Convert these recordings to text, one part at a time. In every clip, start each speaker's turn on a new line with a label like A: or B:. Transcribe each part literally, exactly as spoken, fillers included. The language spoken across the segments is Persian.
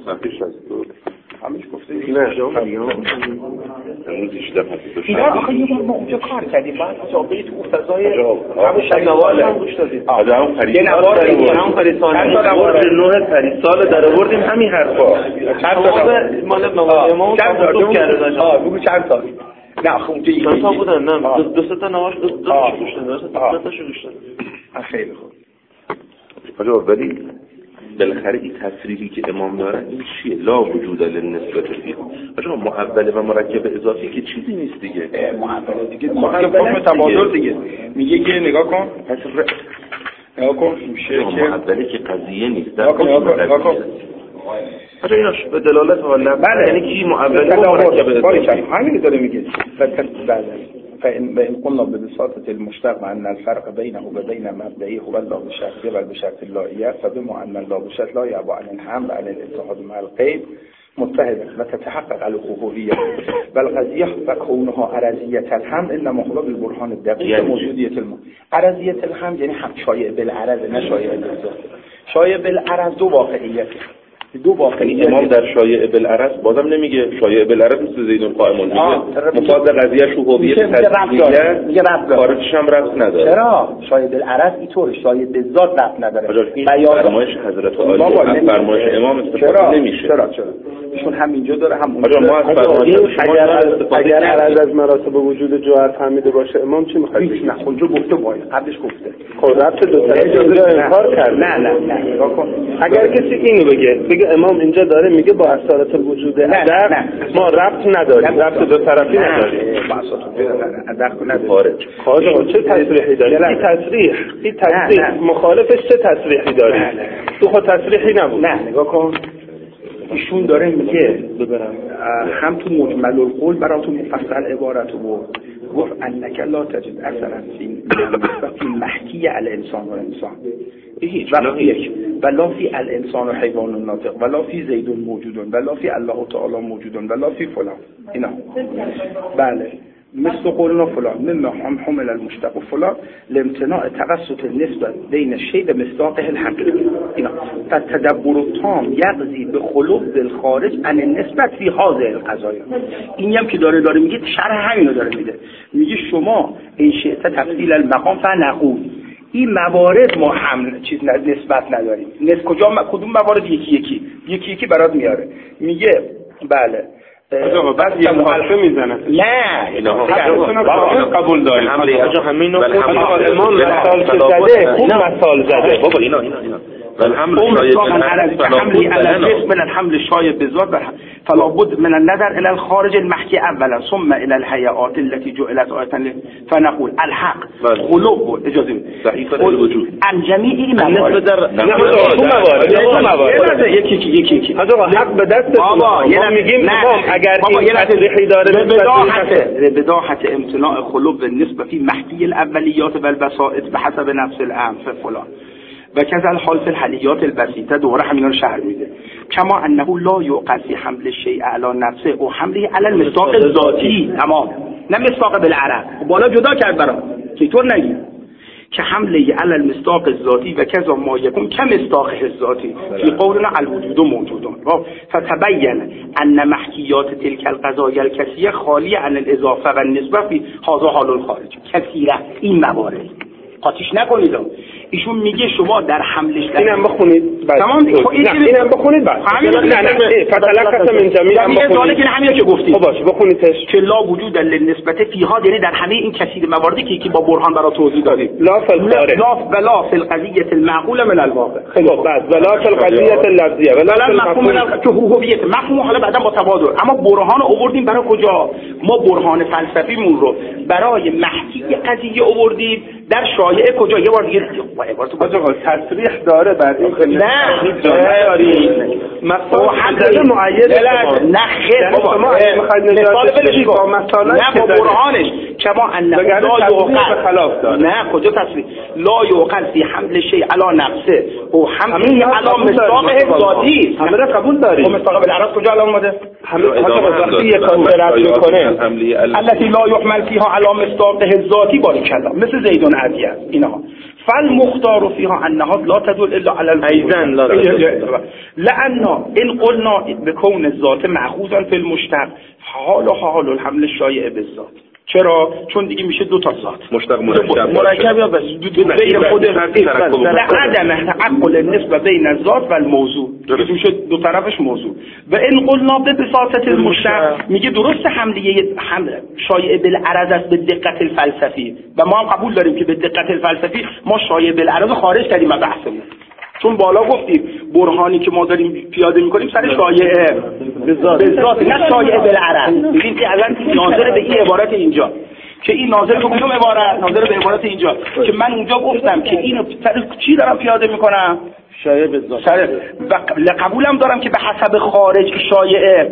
A: مفیش از تو
B: همش گفته
A: نه جامعه امروز ایشده پس
B: اینا آخه یه بار ما اونجا کار کردیم بعد جابه تو فضای همون
A: شنوال
B: هم گوش دادیم
A: از همون
B: یه نوار داریم همون پریسانه
A: نوع پریسال در آوردیم همین حرفا
B: چند تا مال امام چند کرده داشت ها بگو چند تا نه آخه اونجا
A: چند تا بودن نه دو سه تا نواش دو تا گوش دادن دو تا تاشو گوش دادن
B: خیلی خوب
A: آجا ولی بالاخره این تصریحی که امام دارن این چیه؟ لا وجود للنسبت فیه. آجا معول و مرکب اضافی که چیزی نیست دیگه.
B: معول دیگه معول تبادل دیگه. میگه که نگاه کن. پس ر... نگاه کن میشه که
A: معوله که قضیه نیست.
B: نگاه کن نگاه کن.
A: آجا ایناش به دلالت حالا
B: بله
A: یعنی کی معول و مرکب اضافی؟
B: همین داره میگه. بله. فإن قلنا ببساطة المشتق مع أن الفرق بينه وبين مبدئه هو اللغة الشرطية والبشرط اللائية فبما أن اللغة الشرط لا يعبو عن الحمل عن الاتحاد مع القيد متحدا وتتحقق الأخوية والقضية فكونها عرضية الحمل إنما هو بالبرهان الدقيق موجودية الماء عرضية الحمل يعني هم شایع بالعرض نه شایع بالذات شایع بالعرض دو واقعیت دو واقعیت
A: امام در شایع بالعرض بازم نمیگه شایع بالعرض مثل زیدون قائمون میگه مفاد قضیه شهوبیه تصدیقیه
B: میگه ربط
A: خارجش هم ربط نداره
B: چرا شایع بالعرض اینطور شایع بالذات ربط نداره
A: فرمایش حضرت عالی فرمایش امام استفاده نمیشه
B: چرا چرا ایشون هم اینجا داره هم
A: اونجا ما از فرمایش
B: اگر عرض از مراتب وجود جوهر فهمیده باشه امام چی میخواد نه اونجا گفته باید قبلش گفته
A: خب ربط دو تا اجازه انکار کرد
B: نه نه نه نگاه کن
A: اگر کسی اینو بگه بگه امام اینجا داره میگه با اثرات الوجود ادق ما ربط نداریم ربط دو طرفی نداریم
B: با اثرات ادق نداریم
A: خارج خارج چه تصریحی داری این تصریح این تصریح مخالفش چه تصریحی داری تو خود تصریحی نبود
B: نه نگاه کن ایشون داره میگه ببرم هم تو مجمل القول براتون مفصل عبارت بود گفت انک لا تجد اثرا فی فی محکی الانسان و انسان ولا یک ولا فی الانسان و حیوان ناطق ولا فی زید موجود ولا فی الله تعالی موجود ولا فی فلان اینا بله مثل قولنا فلان مما هم حمل المشتق فلان لامتناع توسط النسبة بين الشيء بمصداقه الحقيقي اینا فالتدبر التام يقضي بخلو بالخارج عن النسبة في هذه القضايا اینی هم که داره داره میگه شرح همینو داره میده میگه شما این شیء تفصیل المقام فنقول این موارد ما هم چیز نسبت نداریم نس کجا کدوم موارد یکی یکی یکی یکی برات میاره میگه بله
A: آجا بعد یه محلفه میزنه
B: نه
A: اینا قبول داریم آجا همینو
B: امام مثال که زده خوب مثال زده
A: بابا اینا اینا اینا
B: والحمل حملی على الجسم من الحمل الشایع بذات فلا بد من النظر الى الخارج المحكي اولا ثم الى الهيئات التي جعلت آية فنقول الحق غلو اجازه
A: صحيفه الوجود
B: عن جميع
A: الموارد
B: نه موارد یکی یکی یکی یکی
A: آقا حق به دست
B: بابا
A: ما میگیم اگر این تصریحی داره
B: بداحه بداحه امتناع خلو بالنسبه في محكي الاوليات والبسائط بحسب نفس الامر فلان و کذا الحال فی الحلیات البسیطه دوره همینا رو شرح میده کما انه لا یوقع فی حمل الشیء علی نفسه او حمله علی المصداق الذاتی تمام نه مصداق بالعرض بالا جدا کرد برام که طور نگی که حمله علی المصداق الذاتی و کذا ما یکون کم مصداق الذاتی فی قولنا الوجود موجود فتبین ان محکیات تلك القضايا الكثيره خالی عن الاضافه و النسبه فی هذا حال الخارج کثیره این موارد قاطیش نکنید ایشون میگه شما در حملش در
A: اینم بخونید
B: تمام
A: اینم بخونید بعد نه نه فتلقص من جمیع هم
B: بخونید که همین که گفتید
A: خب باشه بخونیدش
B: که لا وجود للنسبت فیها یعنی در همه این کثیر مواردی که یکی با برهان برای توضیح دادیم
A: لا فی الخارج
B: لا ولا فی القضیه المعقوله من الواقع
A: خب بعد ولا فی القضیه اللفظیه ولا
B: مفهوم که هویت مفهوم حالا بعدا با تبادل اما برهان آوردیم برای کجا ما برهان فلسفیمون رو برای محکی قضیه آوردیم در شایعه کجا یه بار دیگه عبارت
A: آقا تصریح داره بعد این
B: خیلی نه
A: داری مثلا حدد معید
B: نه خیر بابا
A: میخواید نجات با مثلا
B: نه با برهانش کما انه لا یوقع نه کجا تصریح لا یوقع فی حمل شیء علی نفسه او حمله علی مصداق ذاتی
A: همه را قبول داری
B: و مصداق بالعرض کجا الان اومده
A: همه وقتی کانترکت میکنه
B: التي لا يحمل فيها على مصداقه الذاتی باری کلا مثل زیدون عدیه اینها فالمختار فيها انها لا تدل الا على
C: ايضا لا
B: لان ان قلنا بكون الذات مأخوذا في المشتق حال حال الحمل الشایع بالذات. چرا؟ چون دیگه میشه دو تا ذات
A: مشتق مرکب
B: مرکب یا بس دو بین خود عدم تعقل نسبت بین الذات و الموضوع میشه دو طرفش موضوع. و ان قلنا به بساطه المشتق میگه درست حمله حمل شایع بالعرض است به دقت الفلسفی و ما هم قبول داریم که به دقت الفلسفی ما شایع بالعرض خارج کردیم از بحثمون، چون بالا گفتیم برهانی که ما داریم پیاده میکنیم سر شایعه به ذات نه شایعه بالعرض. ببین که الان ناظر به این عبارت اینجا که این ناظر به کدوم عبارت؟ ناظر به عبارت اینجا که من اونجا گفتم که اینو سر چی دارم پیاده میکنم؟
C: شایعه به ذات.
B: سر و قبولم دارم که به حسب خارج شایعه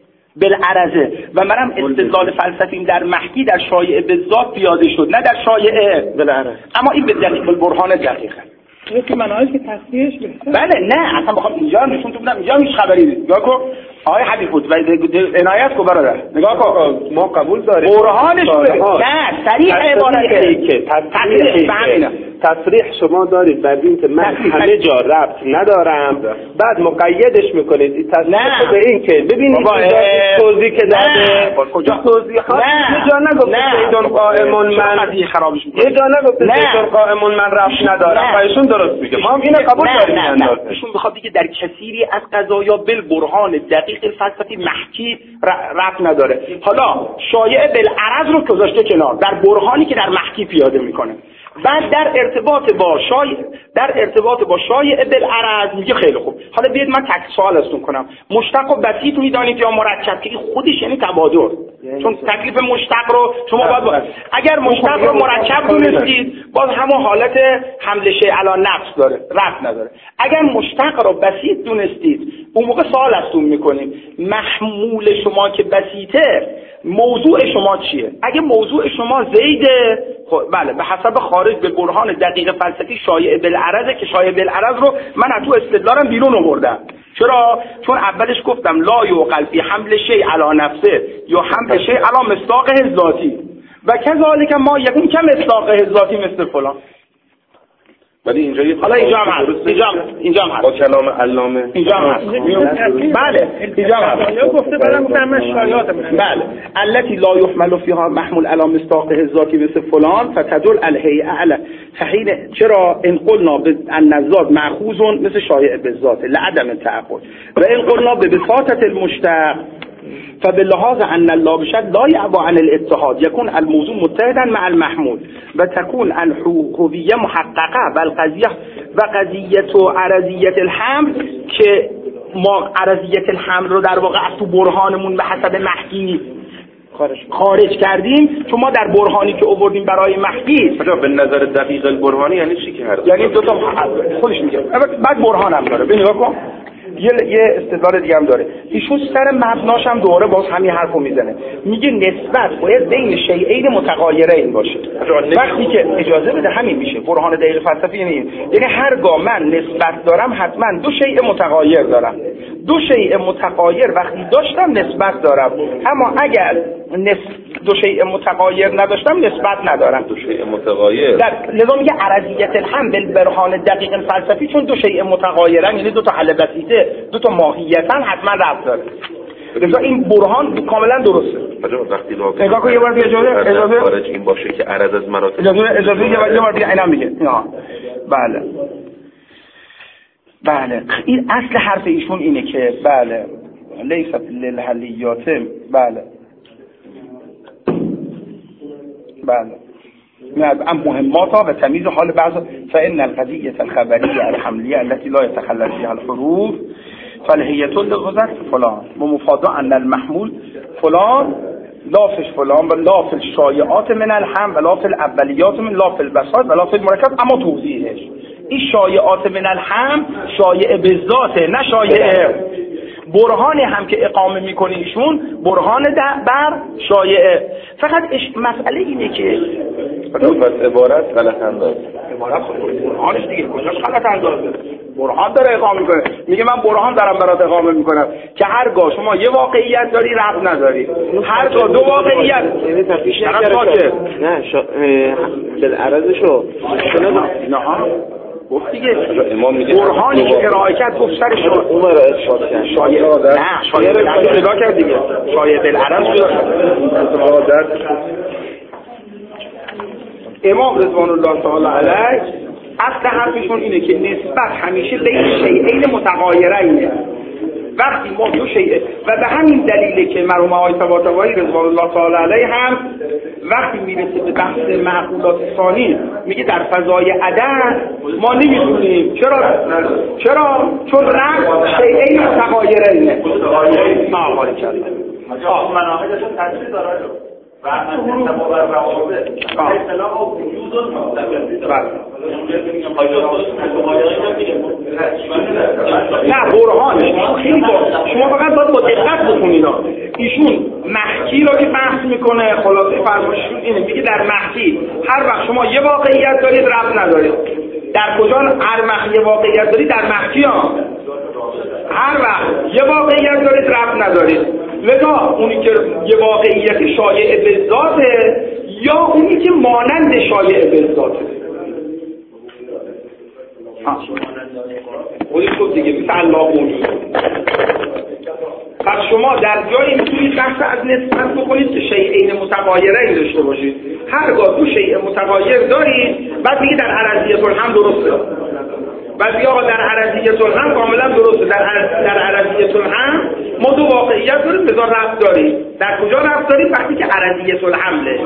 B: بالعرضه و منم استدلال فلسفیم در محکی در شایعه به ذات پیاده شد نه در شایعه
C: بالعرض.
B: اما این به دقیق برهان دقیقه
D: یه که مناهج که تصحیحش بهتره.
B: بله نه اصلا بخوام اینجا نشون بودم اینجا هیچ خبری نیست. نگاه کن آقای حبیب بود و عنایت کو برادر نگاه کن
C: ما قبول داریم
B: برهانش نه صریح عبارته
C: که تصریح تصریح شما دارید بر این که من همه جا ربط ندارم بعد مقیدش میکنید این تصریح به این که ببینید توضیح که داده
B: کجا
C: توضیحات یه جا نگفت ایدون قائمون من
B: یه خرابش
C: یه جا نگفت ایدون قائمون من ربط ندارم و ایشون درست میگه ما هم اینو قبول داریم.
B: ایشون بخواد بگه در کثیری از قضایا بالبرهان دقیق الفلسفی محکی ربط نداره. حالا شایعه بالعرض رو گذاشته کنار در برهانی که در محکی پیاده میکنه. بعد در ارتباط با شایع در ارتباط با شایعه بالعرض میگه خیلی خوب حالا بیاید من تک سوال ازتون کنم مشتق و بسیط میدانید یا مرکب که این خودش یعنی تبادر، چون تکلیف مشتق رو شما باید با... اگر مشتق رو مرکب دونستید باز همون حالت حمل شیء علی نفس داره رفت نداره. اگر مشتق رو بسیط دونستید اون موقع سوال ازتون میکنیم محمول شما که بسیطه موضوع شما چیه؟ اگه موضوع شما زیده خب بله به حسب خارج به برهان دقیق فلسفی شایعه بالعرضه که شایعه بالعرض رو من از تو استدلالم بیرون آوردم. چرا؟ چون اولش گفتم لا یعقل فی حمل شیء علی نفسه یا حمل شیء علی مصداقه ذاتی و کذالک ما یکون که مصداقه ذاتی مثل فلان.
A: ولی اینجا یه
B: حالا اینجا هم هست اینجا هم اینجا هم هست
A: با کلام علامه
B: اینجا هم هست بله اینجا هم هست
D: گفته بعدم گفتم شایعات
B: بله التي لا يحمل فيها محمول على مصداقه الذاتي مثل فلان فتدل الهيئه على فحين چرا ان قلنا ان الذات ماخوذ مثل شایع بالذات لعدم التعقل و ان قلنا ببساطه المشتق فباللحاظ ان اللابشد لا يعبى عن الاتحاد يكون الموضوع متحدا مع المحمول و تكون الحقوقية محققه بل قضیه و قضیه عرضیت الحمل که ما عرضیت الحمل رو در واقع از تو برهانمون به حسب محکی خارج کردیم، چون ما در برهانی که آوردیم برای محکی
A: به نظر دقیق البرهانی یعنی چی که هر
B: یعنی دو تا خودش میگه بعد برهان هم داره. ببین نگاه کن یه یه استدلال دیگه هم داره ایشون سر مبناش هم دوره باز همین حرفو میزنه میگه نسبت باید بین شیئین متغایرین باشه. وقتی که اجازه بده همین میشه برهان دقیق فلسفی یعنی یعنی هرگاه من نسبت دارم حتما دو شیء متغایر دارم. دو شیء متغایر وقتی داشتم نسبت دارم، اما اگر نس... دو شیء متغایر نداشتم نسبت ندارم.
A: دو شیء متغایر
B: در لذا میگه عرضیت الحمل بالبرهان دقیق فلسفی چون دو شیء متغایرن یعنی دو تا حل بسیطه دو تا ماهیتاً حتما ربط داره. لذا این برهان کاملا درسته.
A: وقتی لاغر
B: نگاه کن یه بار اجازه اجازه
A: خارج این باشه که عرض از مراتب
B: اجازه اجازه یه بار یه بار دیگه اینا میگه نه بله بله این اصل حرف ایشون اینه که بله لیست للحلیات بله بله نه مهمات و تمیز حال بعض فإن القضية الخبرية الحملية التي لا يتخلل فيها الحروف فالهية لغزت فلان ومفادا أن المحمول فلان لا في فلان و لا في الشایعات من الحمل و لا في الاولیات من لا في البساط و لا في المرکب. اما توضیحش این شایعات من الحمل شایع بالذاته نه شایع برهانی هم که اقامه میکنه ایشون برهان بر شایعه. فقط مسئله اینه که
A: فقط عبارت غلط انداز
B: عبارت برهانش دیگه کجاش غلط اندازه برهان داره اقامه میکنه. میگه من برهان دارم برات اقامه میکنم که هرگاه شما یه واقعیت داری رفع نداری، هرگاه دو واقعیت
C: یعنی تفیش
B: نکرده
C: نه شا... بالعرضشو
B: نه گفت دیگه برهانی که ارائه کرد گفت سر شما
C: اون رو ارشاد کرد
B: شایع نه شایع بالعرض پیدا کرد دیگه شایع بالعرض امام رضوان الله تعالی علیه اصل حرفشون اینه که نسبت همیشه بین شیئین متغایرینه. وقتی ما دو شیء و به همین دلیله که مرحوم آقای طباطبایی رضوان الله تعالی علیه هم وقتی میرسه به بحث معقولات ثانی میگه در فضای عدد ما نمیدونیم. چرا؟ چرا؟ چون رنگ شیئین متغایرینه. آه حالی کرده آه
E: مناهجشون تاثیر داره و من تبابر روابط اصطلاح وجود و مستقل
B: نه برهان خیلی با شما فقط باید با دقت بخونید. ایشون محکی را که بحث میکنه خلاصه فرمایششون اینه میگه در محکی هر وقت شما یه واقعیت دارید رفع ندارید. در کجا هر وقت یه واقعیت دارید؟ در محکی ها هر وقت یه واقعیت دارید رفع ندارید. لذا اونی که یه واقعیت شایع به ذاته یا اونی که مانند شایع به ذاته. خودش خود دیگه مثل الله موجود. پس شما در جایی میتونید بحث از نسبت بکنید که شیئین متغایرین داشته باشید. هرگاه دو شیء متغایر دارید بعد میگه در عرضیه الهم درسته. بعد میگه آقا در عرضیه الهم کاملا درسته. در در عرضیه الهم ما دو واقعیت داریم بذار رفت داریم. در کجا رفت داریم؟ وقتی که عرضیه الحمله.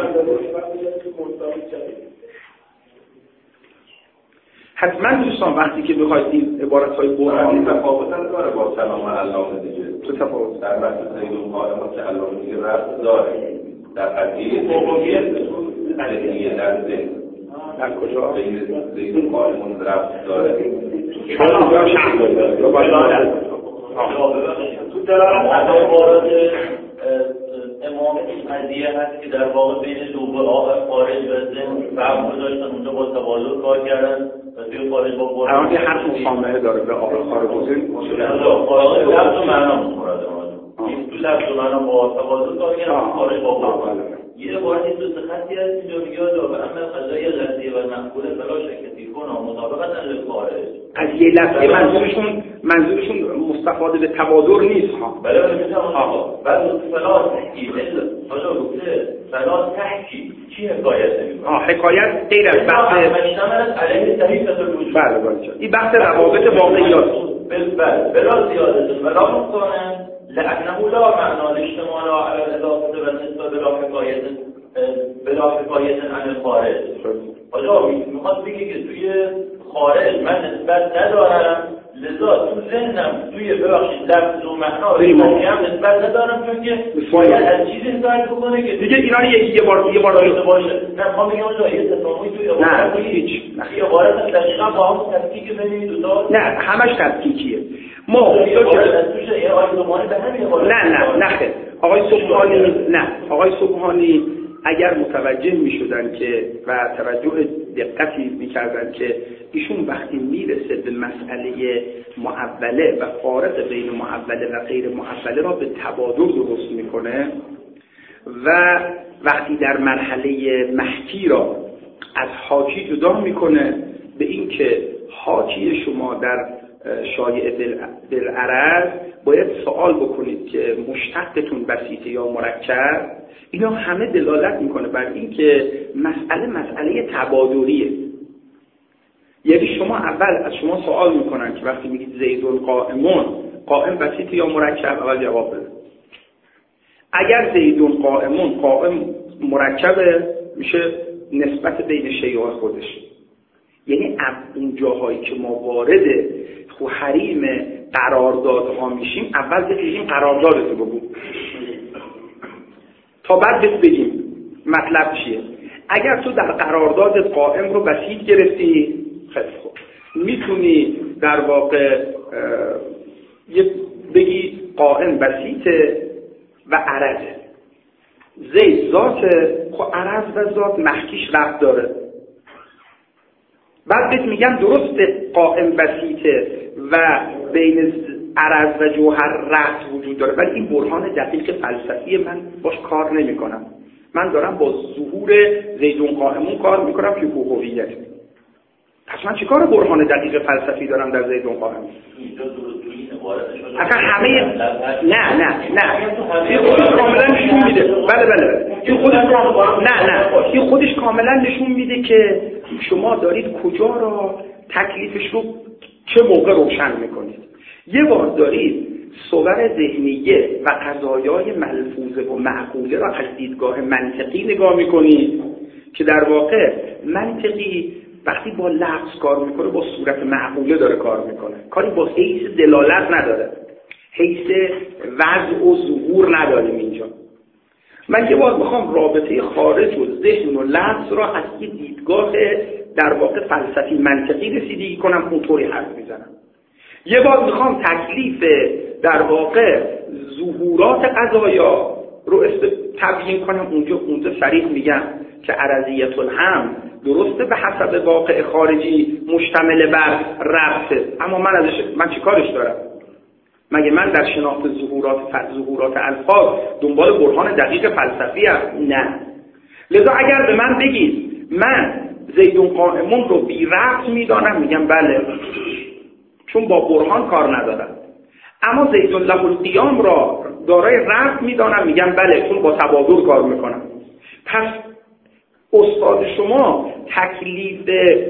B: حتما دوستان وقتی که بخواید این عبارت‌های برهانی
A: تفاوت داره با کلام علامه دیگه.
B: تو تفاوت
A: در بحث زید القائم که علامه دیگه رفت داره. در قضیه موقعیت قضیه در ذهن
B: در کجا
A: زید القائم رفت داره.
B: چون اونجا شرط داره. تو باید
E: تو دلالت از وارد امام این قضیه هست که در واقع بین لوبه خارج و ذهن فهم گذاشتن اونجا با تبادل کار کردن و توی خارج با برد
B: الان که حرف مخامله داره به آقای خارج و ذهن
E: خارج لفظ و معنا مراده این تو لفظ و معنا با تبادل کار کردن خارج با برد یه عبارتی تو خطی هست اینجا میگه و اما قضای قضیه و مقبول بلا شک تیکون و مطابقت اهل خارج
B: از یه لفظه منظورشون منظورشون مستفاده به تبادر نیست ها.
E: بله بله آقا بعد فلاس تحکیم حالا گفته فلاس تحکیم چی حکایت نمی‌کنه؟
B: آه حکایت غیر از بحث
E: مشتمل علیه صحیفه الوجود.
B: بله بله این بحث روابط واقعیات
E: بله بلا زیادت ولا نقصان لأنه لا معنا الاشتمال على الاضافه بالنسبه بلا حکایت بلا حکایت عن الخارج. حالا میخواد بگه که توی خارج من نسبت ندارم لذا تو ذهنم توی ببخشید لفظ و معنا هم نسبت ندارم چون که باید از چیزی استفاده بکنه که
B: دیگه اینا یه بار یه بار
E: داشته باشه. نه ما میگم اونجا یه تفاوتی توی
B: نه هیچ
E: یه عبارت دقیقاً با هم تفکیک بین دو تا
B: نه همش تفکیکیه. ما نه نه نه خیر آقای سبحانی نه آقای سبحانی اگر متوجه می شدن که و توجه دقتی می کردن که ایشون وقتی میرسه به مسئله معوله و فارق بین معوله و غیر معوله را به تبادل درست میکنه و وقتی در مرحله محکی را از حاکی جدا میکنه به این که حاکی شما در شایع بالعرض باید سوال بکنید که مشتقتون بسیطه یا مرکب. اینا همه دلالت میکنه بر این که مسئله مسئله تبادلیه. یعنی شما اول از شما سوال میکنن که وقتی میگید زیدون قائمون قائم بسیطه یا مرکب اول جواب بده. اگر زیدون قائمون قائم مرکبه میشه نسبت بین شیء و خودش. یعنی اون جاهایی که ما وارد خو حریم قراردادها میشیم اول بگیم قراردادتو بگو تا بعد بهت بگیم مطلب چیه. اگر تو در قرارداد قائم رو بسیط گرفتی خیلی خوب میتونی در واقع یه بگی قائم بسیطه و عرضه. زید ذاته خب عرض و ذات محکیش ربط داره. بعد بهت میگم درسته قائم بسیطه و بین عرض و جوهر ربط وجود داره، ولی این برهان دقیق فلسفی من باش کار نمی کنم. من دارم با ظهور زیدون قائمون کار میکنم که هویت. پس من چه کار برهان دقیق فلسفی دارم در زیدون قائمون؟ اصلا همه نه نه نه این خودش کاملا نشون میده. بله بله این خودش نه نه این خودش کاملا نشون میده که شما دارید کجا را تکلیفش رو چه موقع روشن میکنید. یه بار دارید صور ذهنیه و قضایای ملفوظه و معقوله را از دیدگاه منطقی نگاه میکنید که در واقع منطقی وقتی با لفظ کار میکنه با صورت معقوله داره کار میکنه، کاری با حیث دلالت نداره، حیث وضع و ظهور نداریم اینجا. من یه بار میخوام رابطه خارج و ذهن و لفظ را از یه دیدگاه در واقع فلسفی منطقی رسیدگی کنم، اونطوری حرف میزنم. یه بار میخوام تکلیف در واقع ظهورات قضایا رو تبیین کنم، اونجا اونجا صریح میگم که عرضیت الحمل درسته به حسب واقع خارجی مشتمل بر ربطه، اما من ازش من چی کارش دارم؟ مگه من در شناخت ظهورات ظهورات الفاظ دنبال برهان دقیق فلسفی ام؟ نه. لذا اگر به من بگید من زیدون قائمون رو بی ربط میدانم، میگم بله، چون با برهان کار ندارم. اما زیدون له القیام را دارای ربط میدانم، میگم بله، چون با تبادل کار میکنم. پس استاد شما تکلیف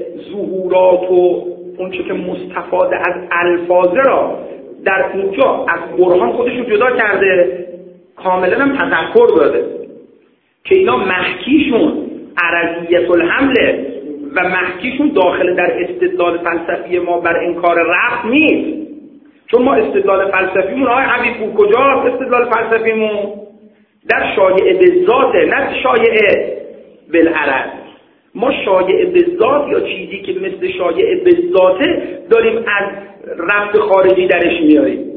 B: ظهورات و اونچه که مستفاد از الفاظه را در اینجا از برهان خودش رو جدا کرده، کاملا هم تذکر داده که اینا محکیشون عرضیت الحمله و محکیشون داخل در استدلال فلسفی ما بر انکار رفع نیست. چون ما استدلال فلسفیمون آقای حبیب بود کجاست؟ استدلال فلسفیمون در شایعه بالذاته، نه شایعه بالعرض. ما شایعه بالذات یا چیزی که مثل شایعه بالذاته داریم از رفع خارجی درش میاریم.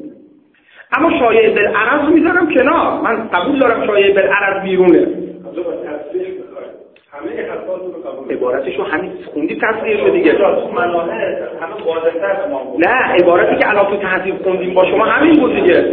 B: اما شایعه بالعرض میذارم کنار، من قبول دارم شایعه بالعرض بیرونه.
C: همه حرفاتون رو قبول.
B: عبارتشو همین خوندی تصریح شد دیگه.
E: همه واضح‌تر ما بود.
B: نه عبارتی که الان تو تهذیب خوندیم با شما همین بود دیگه.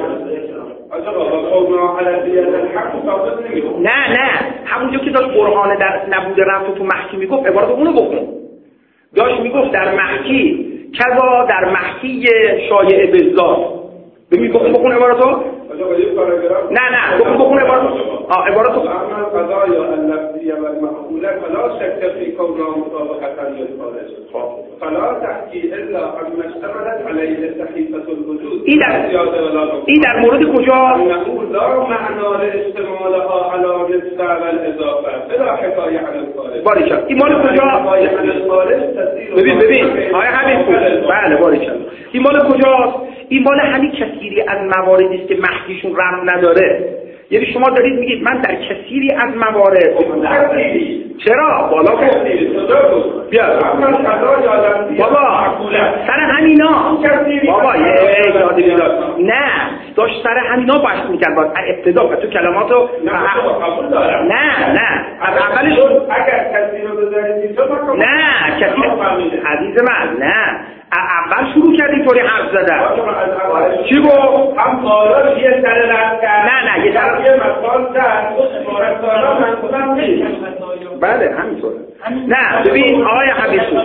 B: نه نه همونجا که داشت برهان در نبود رفت تو محکی میگفت عبارت اونو بخون. داشت میگفت در محکی کذا در محکی شایعه بالذات. ببین بخون بخون عبارتو. نه نه بخون بخون عبارتو. آه عبارتو.
C: اما القضايا اللفظيه والمعقوله فلا شك في كونها مطابقه للخارج. فلا تحكي الا عما اشتملت عليه صحيفه الوجود.
B: این در این در مورد کجا؟
C: نقول لا معنى لاستعمالها على النسبه والاضافه بلا حكايه عن الخارج.
B: باریکلا. این مال کجا؟ ببین ببین آیا همین بله باریکلا. این مال کجاست؟ این مال همین کثیری از مواردی است که محکیشون رم نداره. یعنی شما دارید میگید من در کثیری از موارد چرا؟ بالا کن بیا بابا سر همینا بابا یه یاد بیدار نه داشت سر همینا بحث میکرد باید ابتدا و تو کلماتو نه نه از اولش
C: اگر کسی رو بذارید
B: نه کسی عزیز من نه اول شروع کردی طوری حرف زدن چی گفت؟
C: هم بالا یه سر رد کرد
B: نه نه یه سر
C: یه مثال زد مورد من خودم نیست
B: بله همینطوره نه ببین آقای حبیبی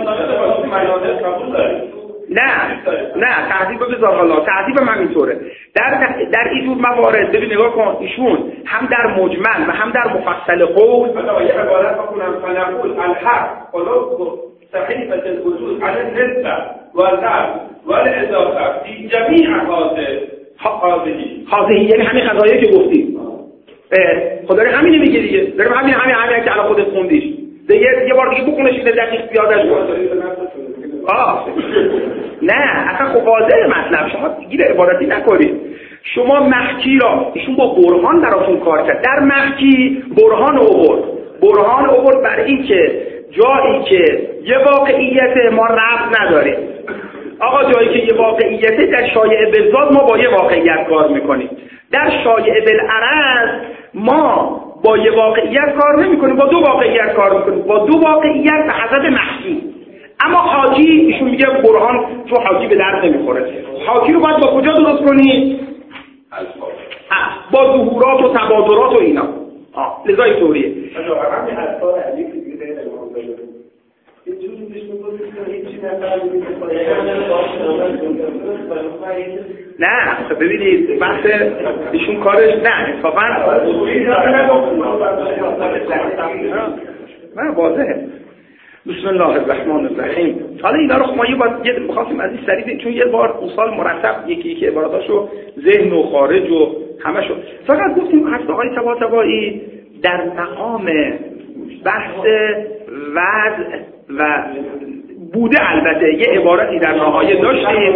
B: نه نه تهذیب بذار حالا تهذیب من اینطوره در در این جور موارد ببین نگاه کن ایشون هم در مجمل و هم در مفصل قول
C: یه عبارت بکنم فنقول الحق ولو صحيفة الوجود على النسبة والرفع والإضافة في جميع هذه
B: هذه یعنی همین قضایی که گفتیم خدا همینی میگه دیگه داریم همین همین همین که الان خودت خوندیش دیگه یه بار دیگه بخونش این دقیق پیادهش کن آه نه اصلا خب واضحه مطلب شما گیر عبارتی نکنید شما محکی را ایشون با برهان براتون کار کرد در محکی برهان آورد برهان آورد برای این که جایی که یه واقعیت ما ربط نداره آقا جایی که یه واقعیت در شایعه بالذات ما با یه واقعیت کار میکنیم در شایعه بالعرض ما با یه واقعیت کار نمیکنیم با دو واقعیت کار میکنیم با دو واقعیت به حسب محکی اما حاکی ایشون میگه برهان تو حاکی به درد نمیخوره. حاکی رو باید با کجا درست کنی؟ با ظهورات و تبادرات و اینا. آه لذا اینطوریه.
C: همین اثار علی که دیگه غیر مقابل یه جوری بهش میگفتید که هیچی نفهمیدید
B: نه خب ببینید بحث ایشون کارش نه اتفاقا نه واضحه. بسم الله الرحمن الرحیم. حالا اینا رو ما یه بار یه می‌خواستیم از این سریع چون یه بار اون سال مرتب یکی یکی عباراتاشو ذهن و خارج و همشو فقط گفتیم حتی آقای طباطبایی در مقام بحث وضع و بوده البته یه عبارتی در نهایه داشتیم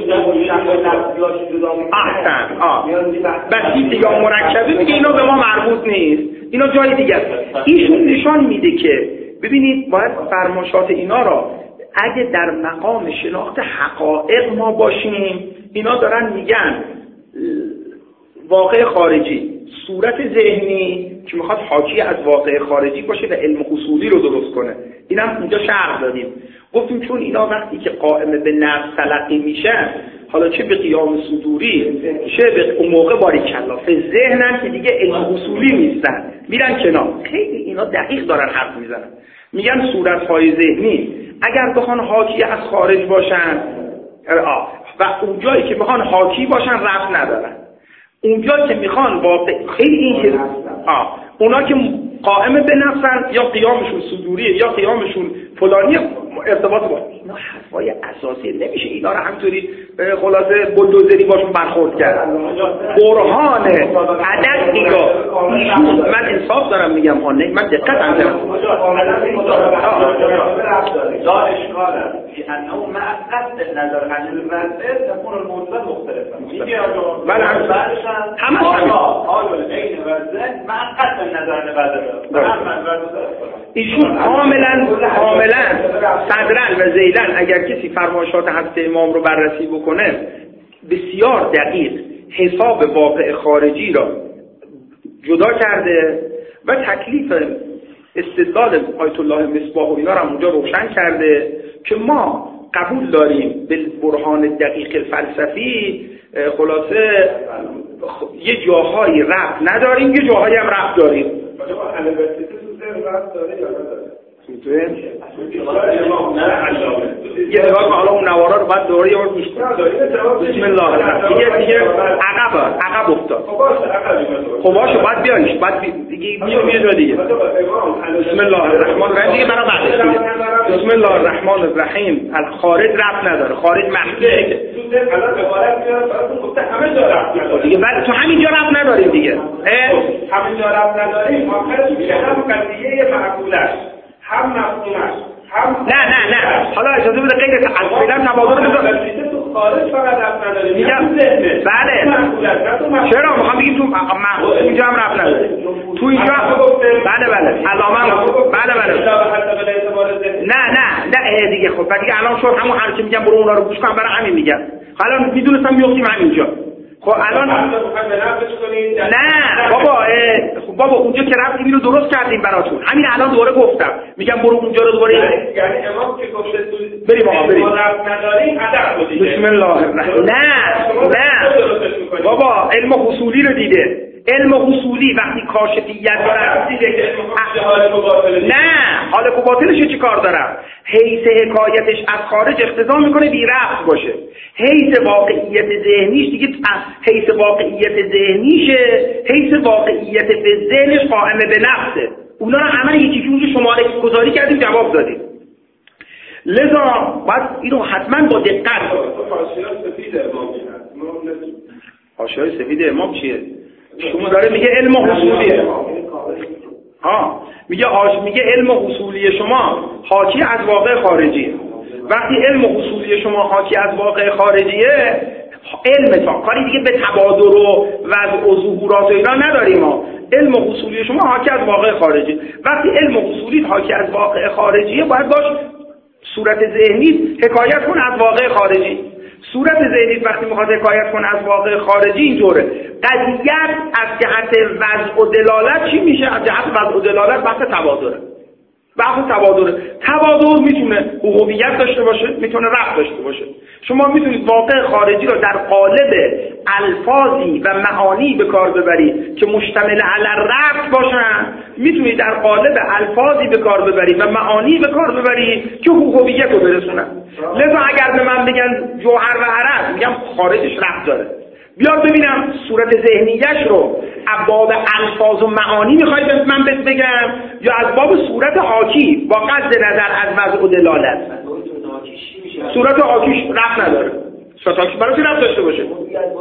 B: احسن آه بسیطه یا مرکبه میگه اینا به ما مربوط نیست اینا جای دیگه است. ایشون نشان میده که ببینید باید فرمایشات اینا را اگه در مقام شناخت حقایق ما باشیم اینا دارن میگن واقع خارجی صورت ذهنی که میخواد حاکی از واقع خارجی باشه و علم اصولی رو درست کنه. اینم اینجا شرح دادیم گفتیم چون اینا وقتی که قائم به نفس تلقی میشن حالا چه به قیام صدوری چه به اون موقع باری کلافه ذهنن که دیگه علم اصولی نیستن میرن کنار. خیلی اینا دقیق دارن حرف میزنن میگن صورت‌های ذهنی اگر بخوان حاکی از خارج باشن آه و اون جایی که میخوان حاکی باشن رفت ندارن اونجا که میخوان واقع خیلی این که آه اونا که قائم به نفسن یا قیامشون صدوریه یا قیامشون فلانی ارتباط با اینا حرفای اساسی نمیشه اینا رو همینطوری خلاصه بلدوزری باشون برخورد کرد. برهان عدد دیگه من انصاف دارم میگم ها نه من دقت انجام
E: لا اشکال است که انه مع قصد نظر عن الوضع تكون الموضوع مختلفه میگه
B: بله همه
E: آیا این وضع مع قصد نظر عن الوضع
B: ایشون کاملا کاملا صدرن و زیلن اگر کسی فرمایشات حضرت امام رو بررسی بکنه بسیار دقیق حساب واقع خارجی را جدا کرده و تکلیف استدلال آیت الله مصباح و اینا را اونجا روشن کرده که ما قبول داریم به برهان دقیق فلسفی خلاصه یه جاهایی ربط نداریم یه جاهایی هم ربط داریم. یه نگاه که حالا اون نوارا رو باید دوره یه بار گوش کنم. بسم الله الرحمن دیگه دیگه عقب عقب افتاد. خب باشه باید بیایش باید دیگه میشه میشه جا دیگه. بسم الله الرحمن الرحیم دیگه برای بعدش بسم الله الرحمن الرحیم خارج ربط نداره خارج محدوده که
C: همه جا ربط نداره
B: دیگه بعد تو همین جا ربط نداریم دیگه
C: همین جا ربط نداریم آخرش میشه هم قضیه معقولش هم مفهومش هم
B: نه نه نه حالا اجازه بده غیر اصلا تبادر بذار
C: تو خارج فقط ربط نداره
B: میگم بله چرا میخوام بگیم تو محفوظ اینجا هم ربط نداره تو اینجا بله بله علامه بله بله نه نه نه دیگه خب بعد دیگه الان شد همون هر چی میگم برو اونا رو گوش کن برای همین میگم حالا میدونستم میافتیم همینجا خب الان نه بابا خب بابا اونجا که رفتیم رو درست کردیم براتون همین الان دوباره گفتم میگم برو اونجا رو دوباره
C: یعنی امام که گفته
B: بریم آقا بریم بسم الله الرحمن نه نه بابا علم حصولی رو دیده علم حصولی وقتی کاشفیت داره نه حال باطلش چی کار دارم حیث حکایتش از خارج اقتضا میکنه بی ربط باشه حیث واقعیت ذهنیش دیگه حیث واقعیت ذهنیشه حیث واقعیت به ذهنش قائم به نفسه اونا رو همه یکی جور شماره گذاری کردیم جواب دادیم لذا باید اینو حتما با دقت حاشیه‌های سفید امام چیه شما داره میگه علم حصولیه ها میگه آش میگه علم حصولی شما حاکی از واقع خارجیه وقتی علم حصولی شما حاکی از واقع خارجیه علم تا کاری دیگه به تبادر و وضع و ظهورات و اینا نداریم ما علم حصولی شما حاکی از واقع خارجی وقتی علم حصولی حاکی از واقع خارجیه باید باش صورت ذهنی حکایت کن از واقع خارجی صورت ذهنی وقتی میخواد حکایت کنه از واقع خارجی اینطوره قضیت از جهت وضع و دلالت چی میشه از جهت وضع و دلالت بحث تبادره بحث تبادل تبادل میتونه حقوقیت داشته باشه، میتونه رفع داشته باشه. شما میتونید واقع خارجی رو در قالب الفاظی و معانی به کار ببرید که مشتمل علی رفع باشن، میتونید در قالب الفاظی به کار ببرید و معانی به کار ببرید که حقوقیت رو برسونن. لذا اگر به من بگن جوهر و عرض، میگم خارجش رفع داره. بیار ببینم صورت ذهنیش رو از باب الفاظ و معانی میخواید من بهت بگم یا از باب صورت حاکی با قصد نظر از وضع و دلالت؟ صورت حاکیش رفع نداره. صورت حاکیش برای چی رفع داشته باشه؟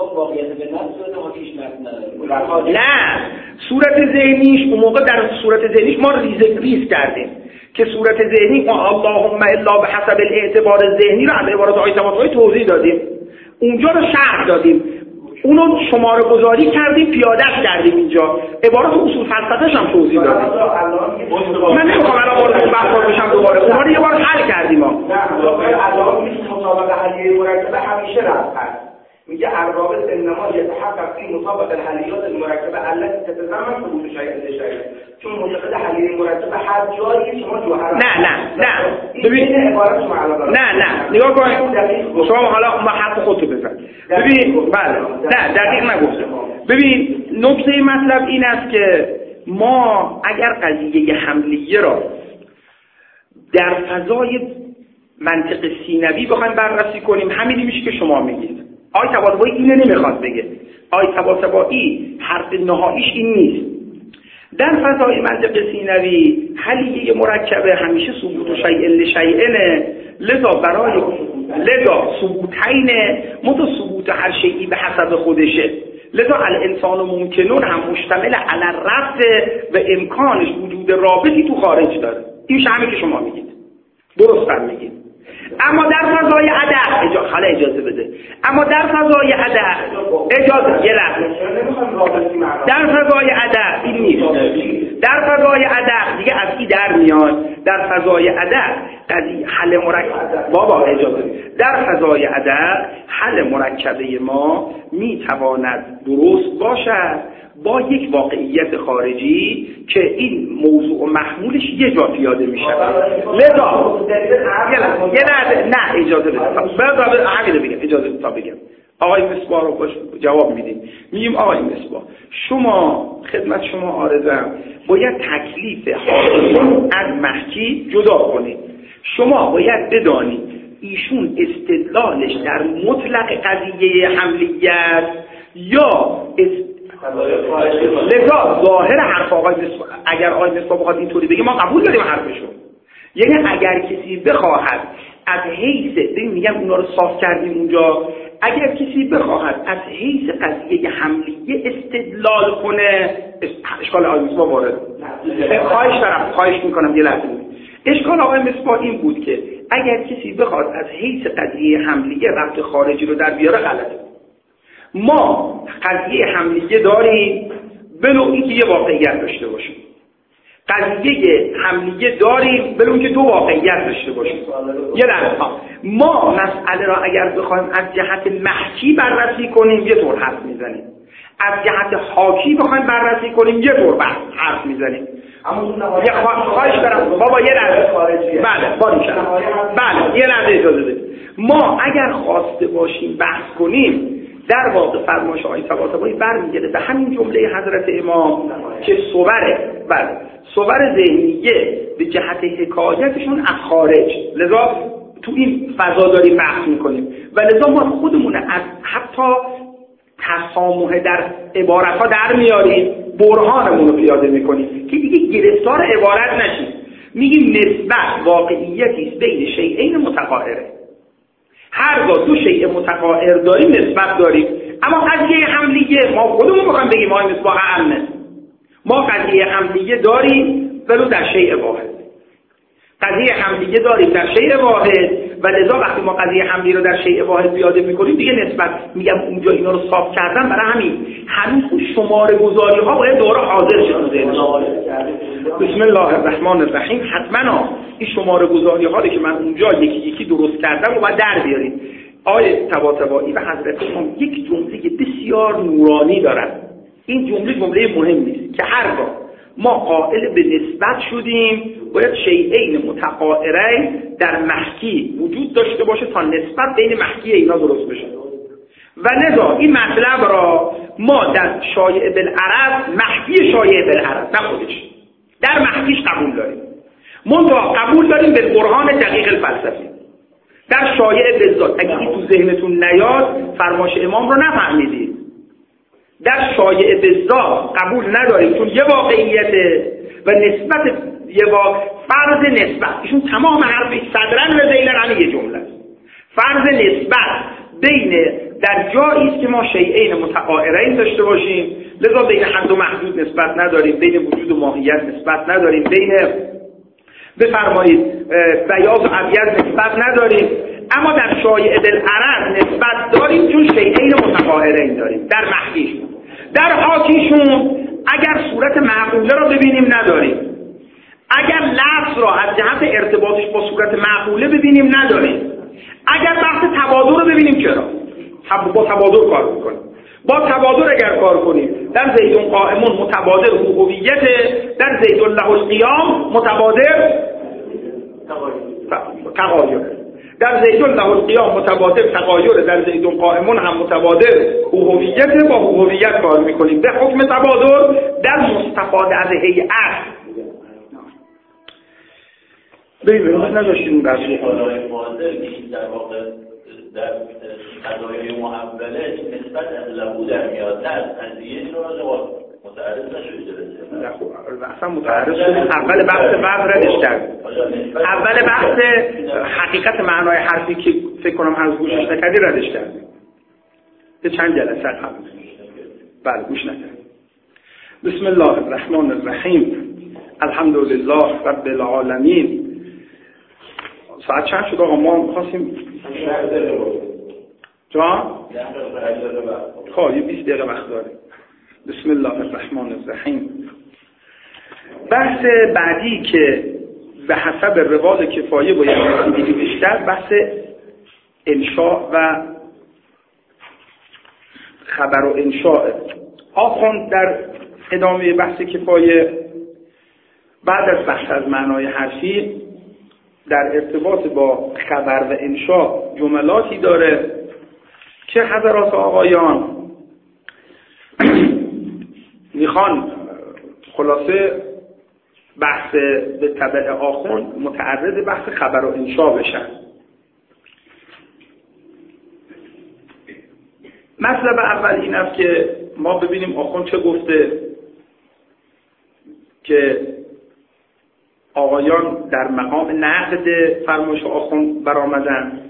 B: نه، صورت ذهنیش اون موقع در صورت ذهنیش ما ریز ریز کردیم که صورت ذهنی اللهم الا به حسب الاعتبار ذهنی رو از عبارات آیه تماس‌های توضیح دادیم، اونجا رو شرح دادیم، اونو شماره گذاری کردیم، پیاده‌اش کردیم، اینجا عبارات اصول فلسفه‌اش هم توضیح دادیم. من نمیخوام الان وارد اون بحثا بشم دوباره، اونها رو یه بار حل کردیم. ما
C: نه الان میشه مطابق حلیه مرکبه همیشه رفت هست. میگه الرابط انما یتحقق فی مطابق الحلیات المرکبه التي تتضمن ثبوت شیء لشیء، چون معتقد حلیه مرکبه هر جایی شما جوهر
B: نه نه نه ببین نه نه نگاه کن شما حالا ما حرف خودتو بزن. ببین بله نه دقیق نگفتم. ببین نکته مطلب این است که ما اگر قضیه حملیه را در فضای منطق سینوی بخوایم بررسی کنیم، همینی میشه که شما میگید. آی طباطبایی اینو نمیخواد بگه. آی طباطبایی حرف نهاییش این نیست. در فضای منطق سینوی حلیه مرکبه همیشه ثبوت شیء لشیء، لذا برای لذا ثبوتین مت ثبوت هر شیئی به حسب خودشه، لذا الانسان ممکنون هم مشتمل علی الرفع و امکانش وجود رابطی تو خارج داره. این همین که شما میگید درست هم میگید. اما در فضای عدد اجازه حالا اجازه بده اما در فضای عدد اجازه یه لحظه در فضای عدد این نیست. در فضای عدد دیگه از کی در میاد؟ در فضای عدد قضیه حل مرکب بابا اجازه در فضای عدد حل مرکبه ما میتواند درست باشد با یک واقعیت خارجی که این موضوع و محمولش یه جا پیاده می شود. لذا یه لحظه نه اجازه بده بذار همین بگم اجازه تا بگم. آقای مصباح رو باش جواب میدیم. میگیم آقای مصباح شما خدمت شما عارضم باید تکلیف حاکم از محکی جدا کنید. شما باید بدانید ایشون استدلالش در مطلق قضیه حملیت یا است لذا ظاهر حرف آقای مصباح اگر آقای مصباح بخواد اینطوری بگه ما قبول داریم حرفشو. یعنی اگر کسی بخواهد از حیث ببین میگم اونا رو صاف کردیم اونجا، اگر کسی بخواهد از حیث قضیه حملیه استدلال کنه اشکال آقای مصباح وارد خواهش دارم خواهش میکنم یه لحظه. اشکال آقای مصباح این بود که اگر کسی بخواد از حیث قضیه حملیه ربط خارجی رو در بیاره غلطه. ما قضیه حملیه داریم به نوعی که یه واقعیت داشته باشیم، قضیه حملیه داریم به نوعی که دو واقعیت داشته باشیم. یه لحظه ما مسئله را اگر بخوایم از جهت محکی بررسی کنیم یه طور حرف میزنیم، از جهت حاکی بخوایم بررسی کنیم یه طور حرف میزنیم. یه خواهش دارم بابا یه لحظه بله باری شد بله یه لحظه اجازه بدید. ما اگر خواسته باشیم بحث کنیم در واقع فرمایش آقای طباطبایی برمیگرده به همین جمله حضرت امام که صور بله صور ذهنیه به جهت حکایتشون از خارج، لذا تو این فضا داریم بحث میکنیم و لذا ما خودمون از حتی تسامح در عبارت ها در میاریم، برهانمون رو پیاده میکنیم که دیگه گرفتار عبارت نشیم. میگیم نسبت واقعیتی است بین شیئین متقاهره. هر جا دو شیء متقاهر داریم نسبت داریم. اما قضیه حملیه ما خودمون میخوایم بگیم آقای مصباح امنه، ما قضیه حملیه داریم ولو در شیء واحد، قضیه حملیه داریم در شیء واحد و لذا وقتی ما قضیه حملی رو در شیء واحد پیاده میکنیم دیگه نسبت میگم اونجا اینا رو صاف کردن برای همین هنوز شماره گذاری ها باید دوره حاضر شد. بسم الله الرحمن الرحیم حتما این شماره گذاری ها که من اونجا یکی یکی درست کردم و باید در بیارید. آیه طباطبایی و حضرت امام یک جمله بسیار نورانی دارن. این جمله جمله مهمی است که هرگاه ما قائل به نسبت شدیم باید شیئین متقائرین در محکی وجود داشته باشه تا نسبت بین محکی اینا درست بشه و لذا این مطلب را ما در شایع بالعرض محکی شایع بالعرض نه خودش در محکیش قبول داریم منتها قبول داریم به برهان دقیق الفلسفی در شایع بالذات. اگه این تو ذهنتون نیاد فرمایش امام رو نفهمیدید. در شایع بالذات قبول نداریم چون یه واقعیته و نسبت یه واقع فرض نسبت ایشون تمام حرفش صدرن و ذیلن همین یه جمله است. فرض نسبت بین در جایی است که ما شیئین متقائرین داشته باشیم لذا بین حد و محدود نسبت نداریم بین وجود و ماهیت نسبت نداریم بین بفرمایید بیاض و ابیض نسبت نداریم اما در شایع بالعرض نسبت داریم چون شیئین متقائرین داریم در محکیشون. در حاکیشون اگر صورت معقوله را ببینیم نداریم اگر لفظ را از جهت ارتباطش با صورت معقوله ببینیم نداریم اگر بحث تبادر رو ببینیم چرا با تبادر کار میکنیم با تبادر اگر کار کنیم در زیدون قائمون متبادر هویت در زید الله القیام متبادر تغایر در زید الله القیام متبادر تغایر در زیدون قائمون هم متبادر هویت با هویت کار میکنیم به حکم تبادر در مستفاده از هیئت ببینید نداشتیم قضیه
E: بالای فاضل که در واقع در قضایای محوله نسبت از لهو در میاد نه از قضیه رو متعرض نشده.
B: نه خب اصلا متعرض شدیم اول بحث بعد ردش کردیم اول بحث حقیقت معنای حرفی که فکر کنم از گوشش نکردی ردش کردیم به چند جلسه قبل بله گوش نکردیم. بسم الله الرحمن الرحیم الحمد لله رب العالمین. ساعت چند شد آقا ما می‌خواستیم جان خب یه بیست دقیقه وقت داریم. بسم الله الرحمن الرحیم. بحث بعدی که به حسب روال کفایه باید رسیدگی بیشتر بحث انشاء و خبر و انشاء. آخوند در ادامه بحث کفایه بعد از بحث از معنای حرفی در ارتباط با خبر و انشاء جملاتی داره که حضرات آقایان میخوان خلاصه بحث به تبع آخوند متعرض بحث خبر و انشاء بشن. مطلب اول این است که ما ببینیم آخوند چه گفته که آقایان در مقام نقد فرمایش آخوند برآمدن.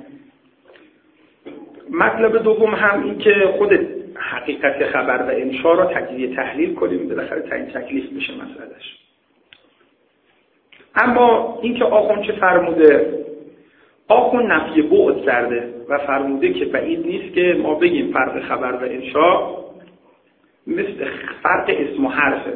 B: مطلب دوم هم این که خود حقیقت خبر و انشاء را تجزیه تحلیل کنیم بالاخره تعیین تکلیف بشه مسئلهش. اما این که آخوند چه فرموده آخوند نفی بعد کرده و فرموده که بعید نیست که ما بگیم فرق خبر و انشاء مثل فرق اسم و حرفه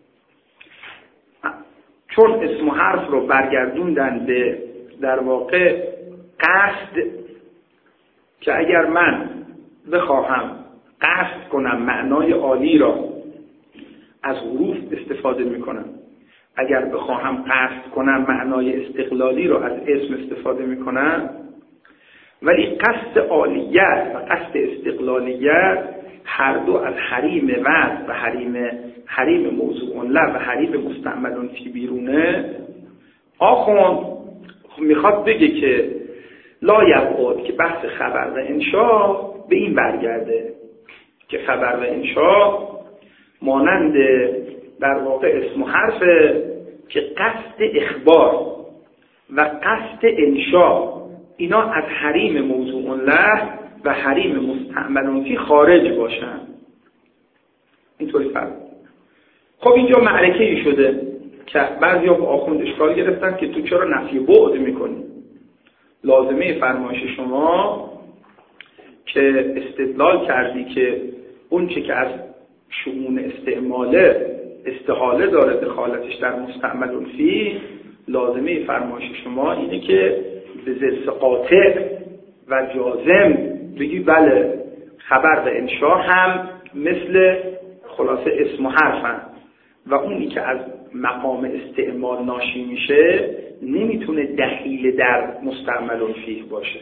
B: چون اسم و حرف رو برگردوندن به در واقع قصد که اگر من بخواهم قصد کنم معنای عالی را از حروف استفاده میکنم اگر بخواهم قصد کنم معنای استقلالی را از اسم استفاده میکنم ولی قصد عالیت و قصد استقلالیت هر دو از حریم وضع و حریم حریم موضوع له و حریم مستعمل فی بیرونه. آخوند میخواد بگه که لا یبعد که بحث خبر و انشاء به این برگرده که خبر و انشاء مانند در واقع اسم و حرف که قصد اخبار و قصد انشاء اینا از حریم موضوع له و حریم مستعمل فی خارج باشن. اینطوری فرق. خب اینجا معرکه‌ای شده که بعضیا با آخوند اشکال گرفتن که تو چرا نفی بعد میکنی؟ لازمه فرمایش شما که استدلال کردی که اون چه که از شؤون استعماله استحاله داره دخالتش در مستعمل فی، لازمه فرمایش شما اینه که به ذل قاطع و جازم بگی بله خبر و انشاء هم مثل خلاصه اسم و حرفن و اونی که از مقام استعمال ناشی میشه نمیتونه دخیل در مستعمل فیه باشه.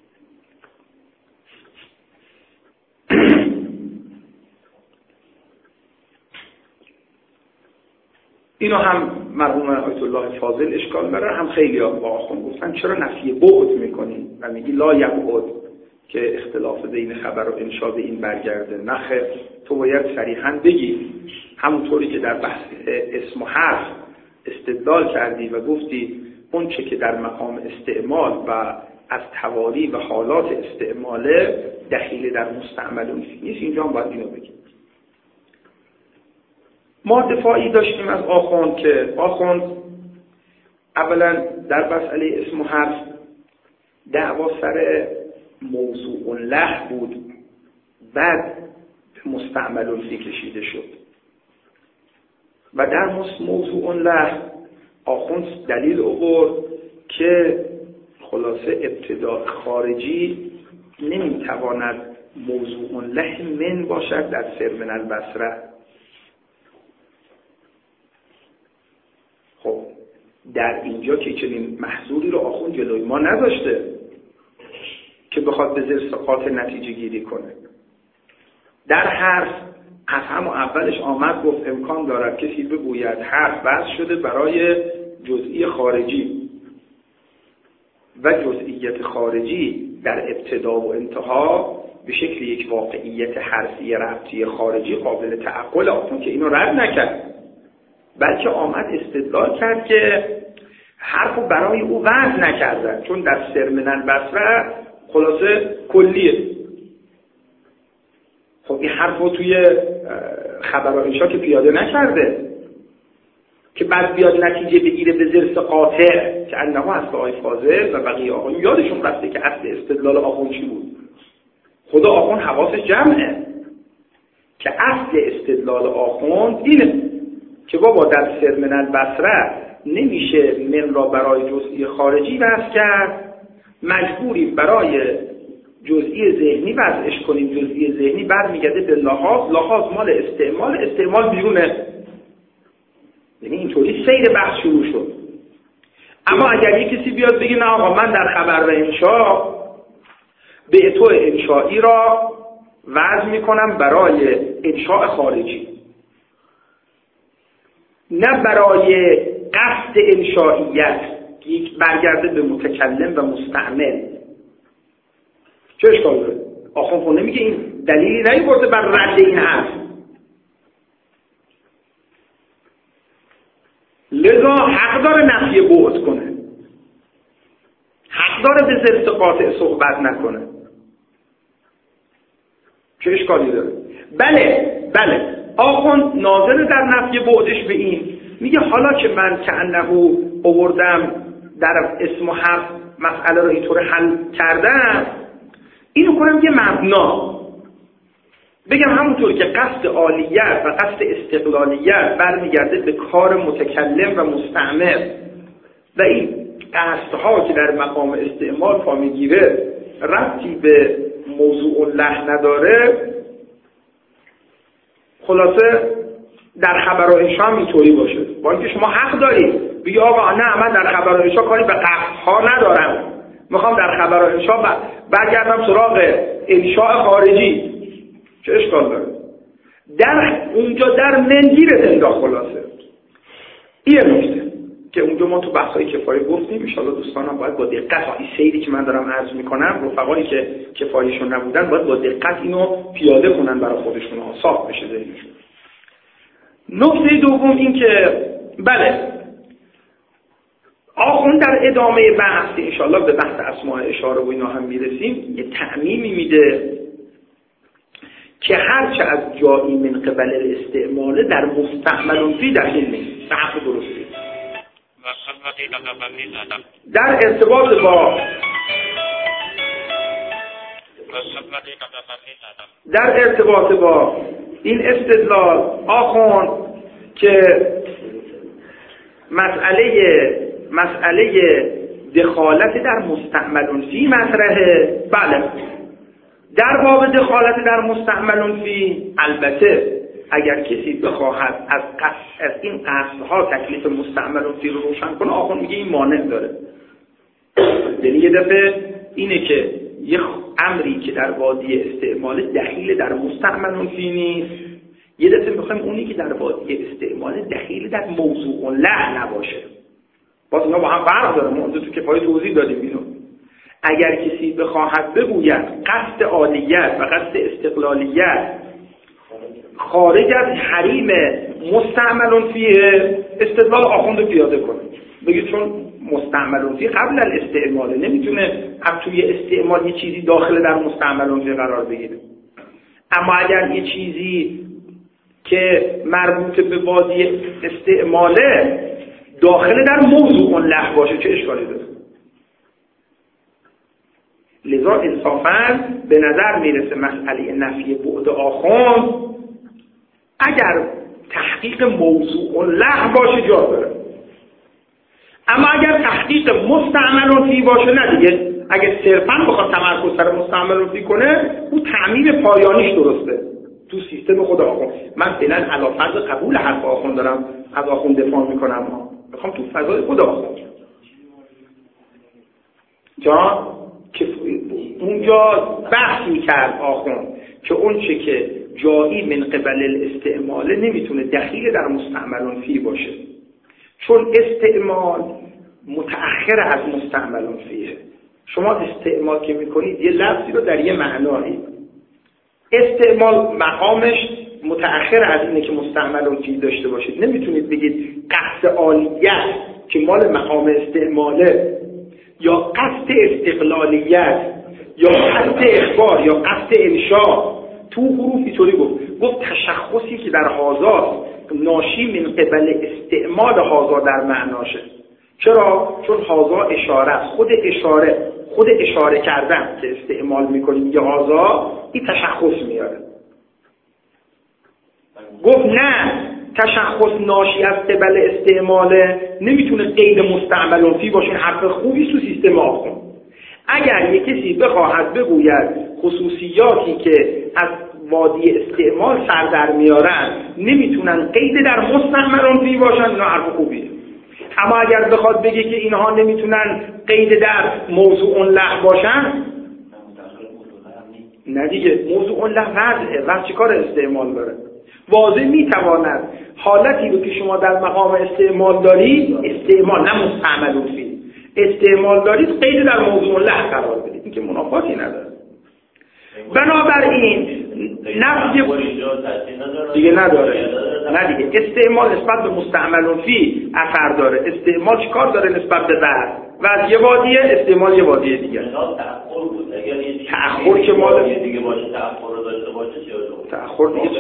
B: اینو هم مرحوم آیت الله فاضل اشکال داره، هم خیلی ها با آخوند گفتن چرا نفی بعد میکنی و میگی لا یبعد که اختلاف بین خبر و انشا به این برگرده. نخیر، تو باید صریحاً بگی همونطوری که در بحث اسم و حرف استدلال کردی و گفتی اون چه که در مقام استعمال و از توالی و حالات استعماله دخیل در مستعمل نیست، اینجا هم باید اینو بگی. ما دفاعی داشتیم از آخوند که آخوند اولا در مسئله اسم و حرف دعوا سر موضوع له بود، بعد مستعمل فی کشیده شد و در موضوع له آخوند دلیل آورد که خلاصه ابتداء خارجی نمیتواند موضوع له من باشد در سر من البصره. خب در اینجا که چنین محصولی رو آخوند جلوی ما نداشته که بخواد به زیر سقاط نتیجه گیری کنه. در حرف از همون اولش آمد گفت امکان دارد کسی بگوید حرف بحث شده برای جزئی خارجی و جزئیت خارجی در ابتدا و انتها به شکل یک واقعیت حرفی ربطی خارجی قابل تعقل آخوند که اینو رد نکرد، بلکه آمد استدلال کرد که حرفو برای او وضع نکردن چون در سر من البصره خلاصه کلیه. خب این حرفو توی خبر انشا که پیاده نکرده که بعد بیاد نتیجه بگیره به زرس قاطع که انه اصل آقای فاضل و بقیه آقایون یادشون رفته که اصل استدلال آخوند چی بود. خدا آخوند حواسش جمعه که اصل استدلال آخوند اینه که بابا در سر من البصره نمیشه من را برای جزئی خارجی وضع کرد، مجبوریم برای جزئی ذهنی وضعش کنیم. جزئی ذهنی برمیگرده به لحاظ، لحاظ مال استعمال، استعمال بیرونه. یعنی اینطوری سیر بحث شروع شد. اما اگر یک کسی بیاد بگه نه آقا من در خبر و انشا به تو انشایی را وضع میکنم برای انشاء خارجی، نه برای قصد انشائیت که یک برگرده به متکلم و مستعمل، چه اشکال داره؟ آخوند خود نمیگه این دلیلی نیاورده بر رد این حرف. لذا حق داره نفی بعد کنه، حق داره به زرس قاطع صحبت نکنه، چه اشکالی داره؟ بله بله آخوند ناظر در نفی بعدش به این میگه حالا که من که انهو آوردم در اسم و حرف مسئله رو اینطور حل کردم، اینو کنم یه مبنا بگم همونطور که قصد عالیت و قصد استقلالیت برمیگرده به کار متکلم و مستعمل و این قصدها که در مقام استعمال پا میگیره ربطی به موضوع له نداره، خلاصه در خبر و انشا هم اینطوری باشه. با اینکه شما حق دارید بگی آقا نه من در خبر و انشا کاری به قصدها ندارم، میخوام در خبر و انشا برگردم سراغ انشاء خارجی، چه اشکال داره؟ در اونجا در منگیرت انداخت. خلاصه این نکته که اونجا ما تو بحث‌های کفایی گفتیم، ان شاءالله دوستانم باید با دقت این سیری که من دارم عرض میکنم، رفقایی که کفاییشون نبودن باید با دقت اینو پیاده کنن برای خودشون، صاف بشه ذهنشون. نکته دوم این که بله آخوند در ادامه بحث ان شاءالله به بحث اسماء اشاره و اینا هم میرسیم، یه تعمیمی میده که هرچه از جایی من قبل الاستعماله در مستعمل فی دخیل نیست. بحث درستی در ارتباط با در ارتباط با این استدلال آخوند که مسئله مسئله دخالت در مستعمل فی مطرحه. بله در باب دخالت در مستعمل فی البته اگر کسی بخواهد از قصد از این قصدها تکلیف مستعمل فی رو روشن کنه، آخوند میگه این مانع داره. یعنی یه دفعه اینه که یه امری که در وادی استعمال دخیل در مستعمل فی نیست، یه دفعه میخوایم اونی که در وادی استعمال دخیل در موضوع له نباشه. باز اینا با هم فرق داره، ما تو کفایت توضیح دادیم اینو. اگر کسی بخواهد بگوید قصد عالیت و قصد استقلالیت خارج از حریم مستعمل فیه، استدلال آخوند رو پیاده کنه، بگید چون مستعمل فیه قبل الاستعمال، نمیتونه از توی استعمال یه چیزی داخل در مستعمل فیه قرار بگیره. اما اگر یه چیزی که مربوط به وادی استعماله داخل در موضوع له باشه، چه اشکالی داره؟ لذا انصافاً به نظر میرسه مسئله نفی بعد آخوند اگر تحقیق موضوع له باشه جا داره، اما اگر تحقیق مستعمل فی باشه نه دیگه. اگر صرفاً بخواد تمرکز سر مستعمل فی کنه، اون تعمیم پایانیش درسته تو سیستم خود آخوند. من فعلا علی فرض قبول حرف آخوند دارم از آخوند دفاع میکنم، ها میخوام تو فضای خود آخوند جا که اونجا بحث میکرد آخوند که اون چه که جایی من قبل الاستعماله نمیتونه دخیل در مستعمل فی باشه، چون استعمال متأخر از مستعمل فیه. شما استعمال که میکنید یه لفظی رو در یه معنایی، استعمال مقامش متأخر از اینه که مستعمل فی داشته باشید. نمیتونید بگید قصد عالیت که مال مقام استعماله، یا قصد استقلالیت، یا قصد اخبار، یا قصد انشاء. تو حروفی طوری گفت گفت تشخصی که در هازا ناشی من قبل استعمال هازا در معناشه. چرا؟ چون هازا اشاره است. خود اشاره خود اشاره کردن که استعمال میکنیم یه هازا، این تشخص میاره. گفت نه، تشخص ناشی از قبل استعماله نمیتونه غیر مستعمل فی باشه. حرف خوبی تو سیستم آخوند. اگر یک کسی بخواهد بگوید خصوصیاتی که از وادی استعمال سر در میارن نمیتونن قید در مستعمل فی باشن، اینا حرف خوبیه. اما اگر بخواد بگه که اینها نمیتونن قید در موضوع له باشن، نه دیگه، موضوع له وضعه، وضع چیکار استعمال داره؟ واضح میتواند حالتی رو که شما در مقام استعمال دارید، استعمال نه مستعمل فی، استعمال دارید قید در موضوع له قرار بدید. این که منافاتی نداره. بنابراین نفی دیگه نداره. نه دیگه، استعمال نسبت به مستعمل فی اثر داره. استعمال چیکار داره نسبت به وضع؟ وضع یه وادیه، استعمال یه وادیه دیگه. تأخر که مال
E: دیگه باشه، تأخر رو داشته باشه چه
B: تأخر دیگه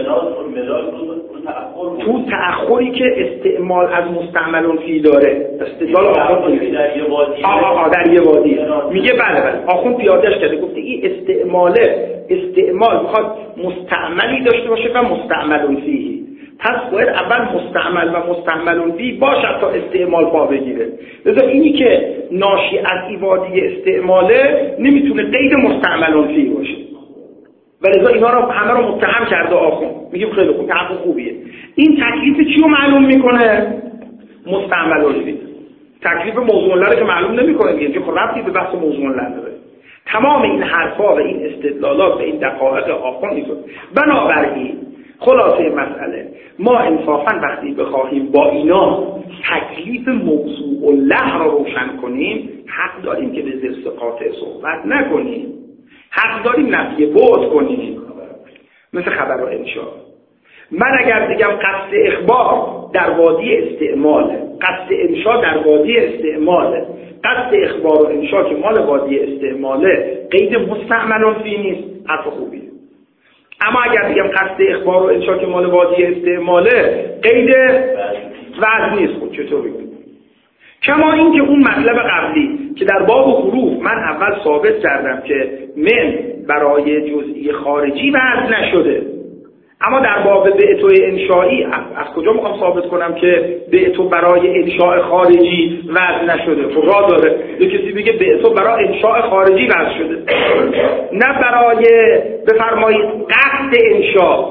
B: تو تأخری که استعمال از مستعمل فی داره. استدلال آخوند
E: در یه وادیه
B: آه در یه وادیه میگه بله بله آخوند پیادهش کرده، گفته این استعماله استعمال میخواد مستعملی داشته باشه و مستعمل فیه، پس باید اول مستعمل و مستعمل فی باشه تا استعمال پا بگیره. لذا اینی که ناشی از این وادی استعماله نمیتونه قید مستعمل فی باشه. ولذا اینا رو همه رو متهم کرده آخوند. میگه خیلی خوب، حرف خوبیه. این تکلیف چی رو معلوم میکنه؟ مستعمل فی. تکلیف موضوع له که معلوم نمیکنه دیگه، که ربطی به بحث موضوع له نداره. تمام این حرفا و این استدلالات و این دقایق آخوند نیست. بنابراین خلاصه مسئله، ما انصافاً وقتی بخواهیم با اینا تکلیف موضوع له رو روشن کنیم، حق داریم که به زرس قاطع صحبت نکنیم، حق داریم نفی بعد کنیم، مثل خبر و انشاء. من اگر بگم قصد اخبار در وادی استعماله، قصد انشاء در وادی استعماله، قصد اخبار و انشاء که مال وادی استعماله قید مستعمل فی نیست، حرف خوبیه. اما اگر بگم قصد اخبار و انشاء که مال وادی استعماله قید وضع نیست، خود چطور بگم؟ کما این که اون مطلب قبلی که در باب حروف من اول ثابت کردم که من برای جزئی خارجی وضع نشده، اما در باب بعتو انشایی از کجا میخوام ثابت کنم که بعتو برای انشاء خارجی وضع نشده؟ خب راه داره یه کسی بگه بعتو برای انشاء خارجی وضع شده، نه برای بفرمایید قصد انشاء.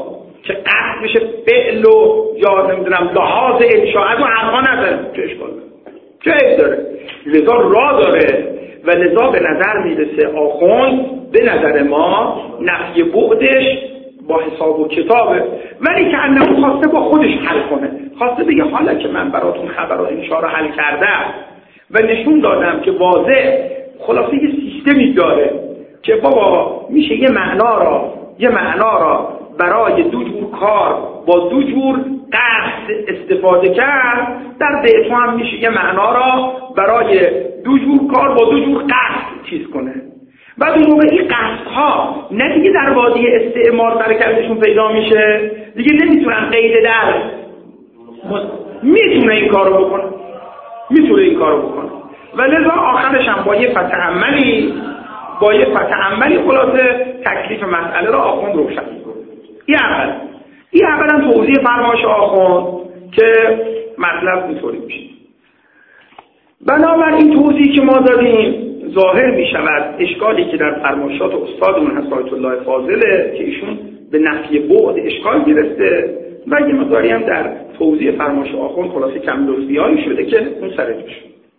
B: که قصد بشه فعل و یا نمیدونم لحاظ انشاء از اون حرفا نداره، چه اشکال داره؟ چه عیب داره؟ لذا راه داره و لذا به نظر میرسه آخوند به نظر ما نفی بعدش با حساب و کتابه، ولی که انه خواسته با خودش حل کنه، خواسته بگه حالا که من براتون خبر و انشاء رو حل کردم و نشون دادم که واضح خلاصه یه سیستمی داره که بابا میشه یه معنا را یه معنا را برای دو جور کار با دو جور قصد استفاده کرد، در بیتو هم میشه یه معنا را برای دو جور کار با دو جور قصد چیز کنه. بعد اون موقع این قصدها نه دیگه در وادی استعمار سرکردشون پیدا میشه، دیگه نمیتونن قید در میتونه این کارو بکنه میتونه این کارو بکنه و لذا آخرش هم با یه فتح عملی با یه فتح عملی خلاصه تکلیف مسئله را آخوند روشن میکنه. این اول این اول هم توضیح فرمایش آخوند که مطلب اینطوری میشه. بنابراین توضیحی که ما دادیم ظاهر می شود اشکالی که در فرمایشات استادمون هست آیت الله فاضله که ایشون به نفی بعد اشکال گرفته و یه مقداری هم در توضیح فرمایش آخوند خلاصه کم لطفی‌هایی شده که اون سر جوش.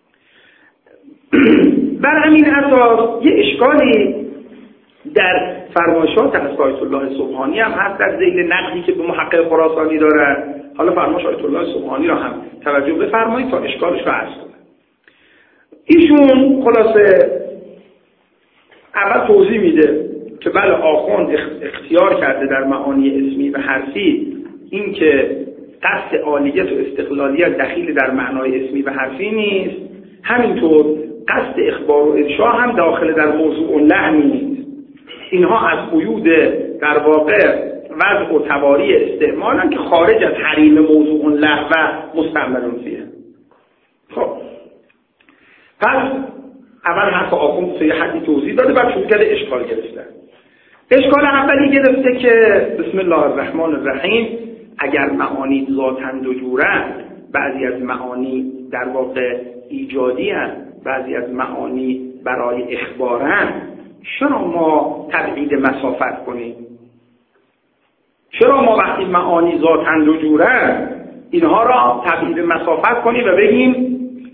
B: بر همین اساس یه اشکالی در فرمایشات از آیت الله سبحانی هم هست در ذیل نقدی که به محقق خراسانی دارد. حالا فرمایش آیت الله سبحانی را هم توجه بفرمایید تا اشکالش رو عرض کنم. ایشون خلاصه اول توضیح میده که بله آخوند اختیار کرده در معانی اسمی و حرفی این که قصد عالیت و استقلالیت دخیل در معنای اسمی و حرفی نیست، همینطور قصد اخبار و ارشاد هم داخل در موضوع لحن نیست. اینها از قیود در واقع وضع و تواری استعمالن که خارج از حریم موضوع لحن و مستعمل فیه. خب پس اول حرف آخوند توی حدی توضیح داده بعد شروع کرده اشکال گرفته. اشکال اولی گرفته که بسم الله الرحمن الرحیم اگر معانی ذاتاً دو جورند، بعضی از معانی در واقع ایجادی هستند، بعضی از معانی برای اخبارند، چرا ما تبعید مسافت کنیم؟ چرا ما وقتی معانی ذاتاً دو جورند اینها را تبعید مسافت کنیم و بگیم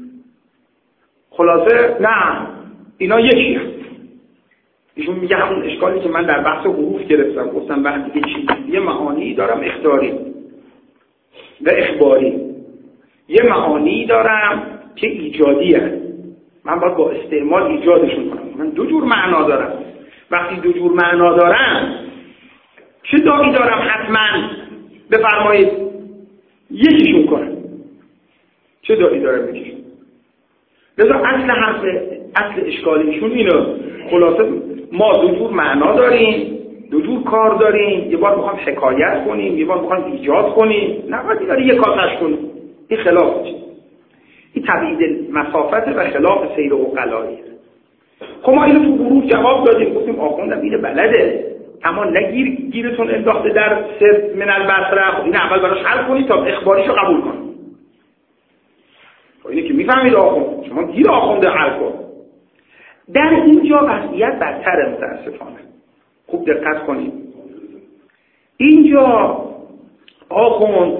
B: خلاصه نه اینا یکی هست؟ ایشون میگه همون اشکالی که من در بحث حروف گرفتم، گفتم وقتی یه چیزی یه معانی دارم اخباری و اخباری، یه معانی دارم که ایجادی هست، من باید با استعمال ایجادشون کنم. من دو جور معنا دارم، وقتی دو جور معنا دارم چه داعی دارم حتما بفرمایید یکیشون کنم؟ چه داعی دارم یکیشون؟ لذا اصل حرف اصل اشکالیشون اینو خلاصه ما دو جور معنا داریم، دو جور کار داریم، یه بار میخوام حکایت کنیم، یه بار میخوام ایجاد کنیم، نه باید داره یه کاتش کنیم. این خلاف چیه؟ این تبعید مسافت و خلاف سیر عقلایی. خب ما اینو تو گروه جواب دادیم، گفتیم آخوندم اینو بلده، اما نگیر گیرتون انداخته در سر من البصره. خب این اول براش حل کنید تا اخباریشو قبول کنید. اینه که میفهمید آخوند، شما گیر آخونده حل کن. در اینجا وضعیت بدتر متاسفانه. خوب دقت کنید. اینجا آخوند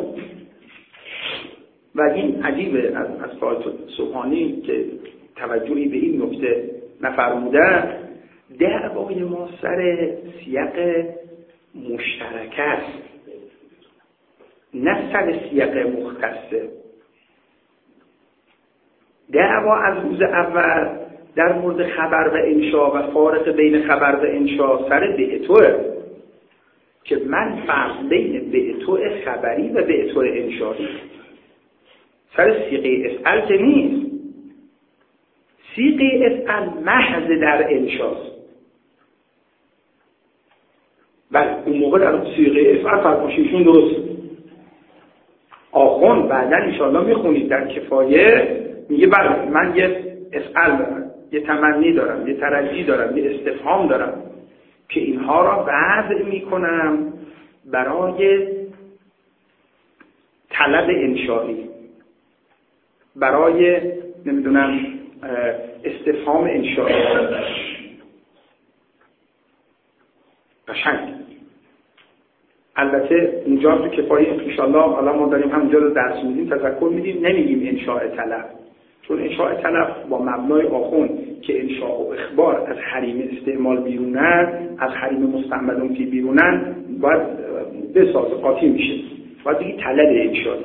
B: و این عجیبه از از سایت سبحانی که توجهی به این نکته نفرمودن، دعوای ما سر سیاق مشترک است نه سر سیاق مختصه. دعوا از روز اول در مورد خبر و انشا و فارق بین خبر و انشا سر بعتوه که من فرق بین بعتو خبری و بعتو انشایی، سر سیغه افعل که نیست. سیغه افعل محض در انشاست. بله اون موقع در سیغه افعل فرماشیشون درست. آخوند بعدا انشاءالله میخونید در کفایه میگه بله من یه افعل دارم، یه تمنی دارم، یه ترجی دارم، یه استفهام دارم که اینها را وضع میکنم برای طلب انشایی، برای نمیدونم استفهام انشایی. قشنگ البته اونجا تو کفایه انشالله حالا ما داریم همونجا رو درس میدیم، تذکر میدیم، نمیگیم انشاء طلب، چون انشاء طلب با مبنای آخوند که انشاء و اخبار از حریم استعمال بیرونن، از حریم مستعملون فی بیرونن، باید بساز قاطی میشه، باید بگی طلب انشایی.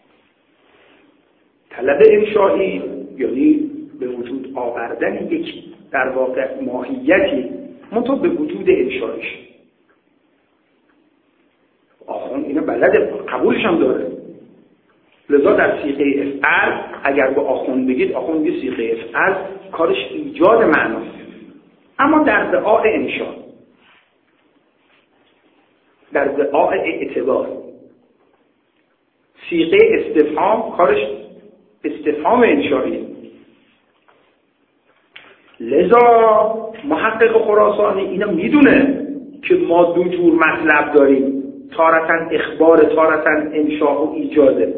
B: طلب انشایی یعنی به وجود آوردن یک در واقع ماهیتی منطقه به وجود انشایش. آخوند اینو بلده، قبولش هم داره. لذا در صیغه افعل اگر به آخوند بگید، آخوند یه صیغه افعل کارش ایجاد معناست، اما در دعاء انشا، در دعاء اعتبار. صیغه استفهام کارش استفهام انشایی. لذا محقق خراسانی اینو میدونه که ما دو جور مطلب داریم، تارتاً اخبار، تارتاً انشاء و ایجاده.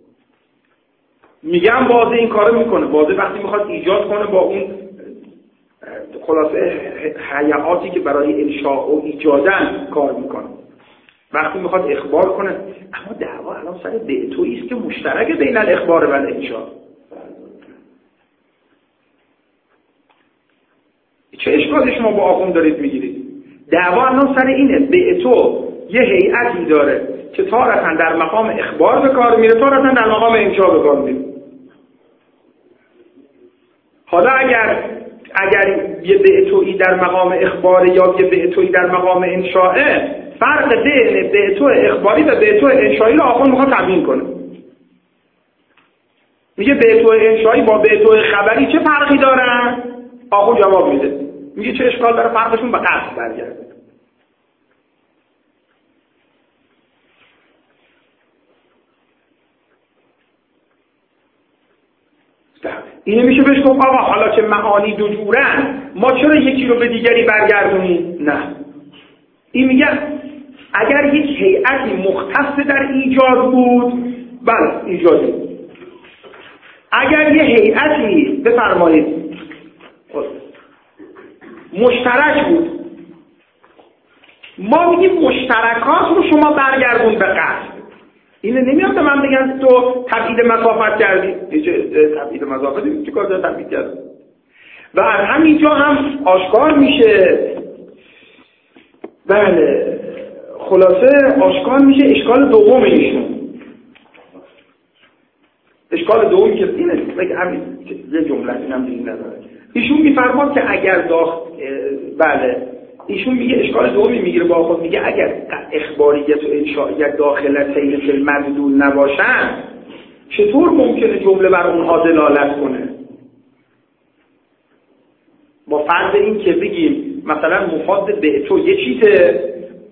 B: میگم واضح این کارو میکنه، واضح وقتی میخواد ایجاد کنه با اون خلاصه حیاتی که برای انشاء و ایجادن کار میکنه، وقتی میخواد اخبار کنه. اما دعوا الان سر بعتویی است که مشترک بین الاخبار و الانشاء. چه اشکالی شما با آخوند دارید میگیرید؟ دعوا الان سر اینه، بعتو یه هیئتی داره که تارتاً در مقام اخبار به کار میره، تارتاً در مقام انشاء به کار میره. حالا اگر اگر یه بعتویی در مقام اخبار یا یه بعتویی در مقام انشاء، فرق بین بعتو اخباری و بعتو انشایی رو آخوند میخواد تبیین کنه. میگه بعتو انشایی با بعتو خبری چه فرقی دارن؟ آخوند جواب میده، میگه چه اشکال داره؟ فرقشون به قصد برگرده. اینه میشه بهش گفت آقا حالا که معانی دو جورن، ما چرا یکی رو به دیگری برگردونیم؟ نه، این میگه اگر یک هیئتی مختص در ایجاد بود، بله ایجادی. اگر یه هیئتی بفرمایید مشترک بود، ما میگیم مشترکات رو شما برگردون به قصد. اینه نمیاد به من بگن تو تبعید مسافت کردی. تبعید مسافت چی کار داره تبعید کردی؟ و از همینجا هم آشکار میشه، بله خلاصه آشکار میشه اشکال دوم ایشون. اشکال دومی که اینه، بگه همین یه جمله اینم دیگه نداره. ایشون میفرماد که اگر داخل بله ایشون میگه اشکال دومی میگیره با خود، میگه اگر اخباریت و انشائیت داخلتین فی المدلول نباشن، چطور ممکنه جمله بر اونها دلالت کنه؟ با فرض این که بگیم مثلا مفاد به تو یه چیزه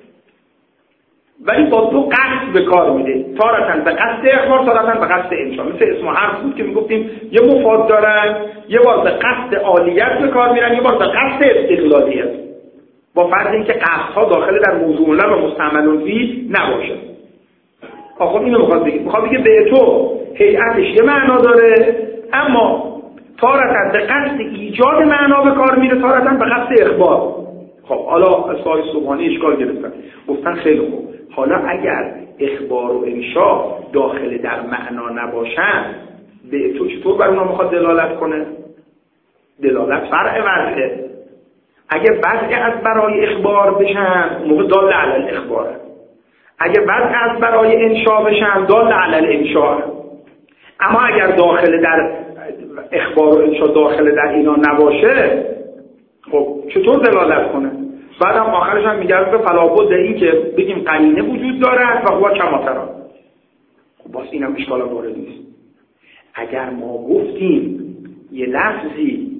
B: ولی با دو قصد به کار میده، تارتاً به قصد اخبار، تارتاً به قصد انشاء. مثل اسم و حرف بود که میگفتیم یه مفاد دارن، یه بار به قصد عالیت به کار میرن، یه بار به قصد استقلالیت، با فرض اینکه قصدها داخل در موضوع لب و مستعمل فی نباشه. آخه اینو میخواد بگه، میخواد بگه به تو هیئتش یه معنا داره، اما تارتاً به قصد ایجاد معنا به کار میره، تارتاً به قصد اخبار. خب حالا اسای سبحانی اشکال گرفتن، گفتن خیلی خوب، حالا اگر اخبار و انشاء داخل در معنا نباشن، به تو چطور بر اونها میخواد دلالت کنه؟ دلالت فرع وضعه. اگر وضع از برای اخبار بشن، موقع دال علی الاخباره. اگر وضع از برای انشاء بشن، دال علی الانشاء. اما اگر داخل در اخبار و انشاء داخل در اینا نباشه، خب چطور دلالت کنه؟ بعد هم آخرش هم میگه به فلابد این که بگیم قرینه وجود دارد و هو کما تری. خب باز اینم اشکال وارد نیست. اگر ما گفتیم یه لفظی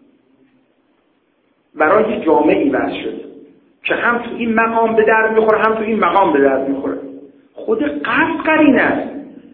B: برای جامعی وضع شد که هم تو این مقام به درد میخوره هم تو این مقام به درد میخوره، خود قصد قرینه است.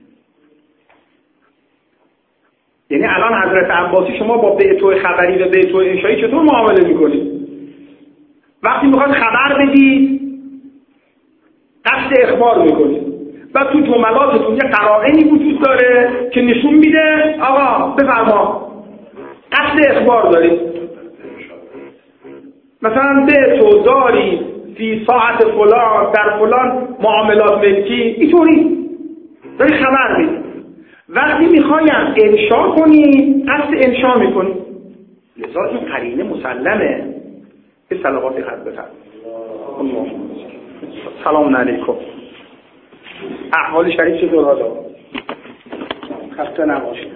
B: یعنی الان حضرت عباسی شما با بعتو خبری و بعتو انشایی چطور معامله میکنید؟ وقتی میخواد خبر بدید قصد اخبار میکنید و تو جملاتتون یه قرائنی وجود داره که نشون میده آقا بفرما قصد اخبار دارید. مثلا به تو داری فی ساعت فلان در فلان معاملات ملکی، اینطوری داری خبر میدی. وقتی میخوایم انشا کنی قصد انشا میکنی، لذا این قرینه مسلمه. به صلوات حد بفرد. سلام علیکم. احوال شریف چطور حالا؟ خسته نباشید.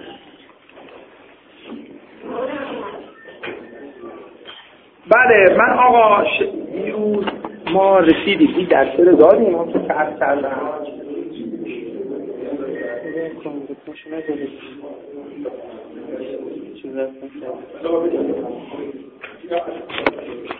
B: بله من آقا دیروز ما رسیدیم این درسه رو دادیم هم که عرض کردم. چیز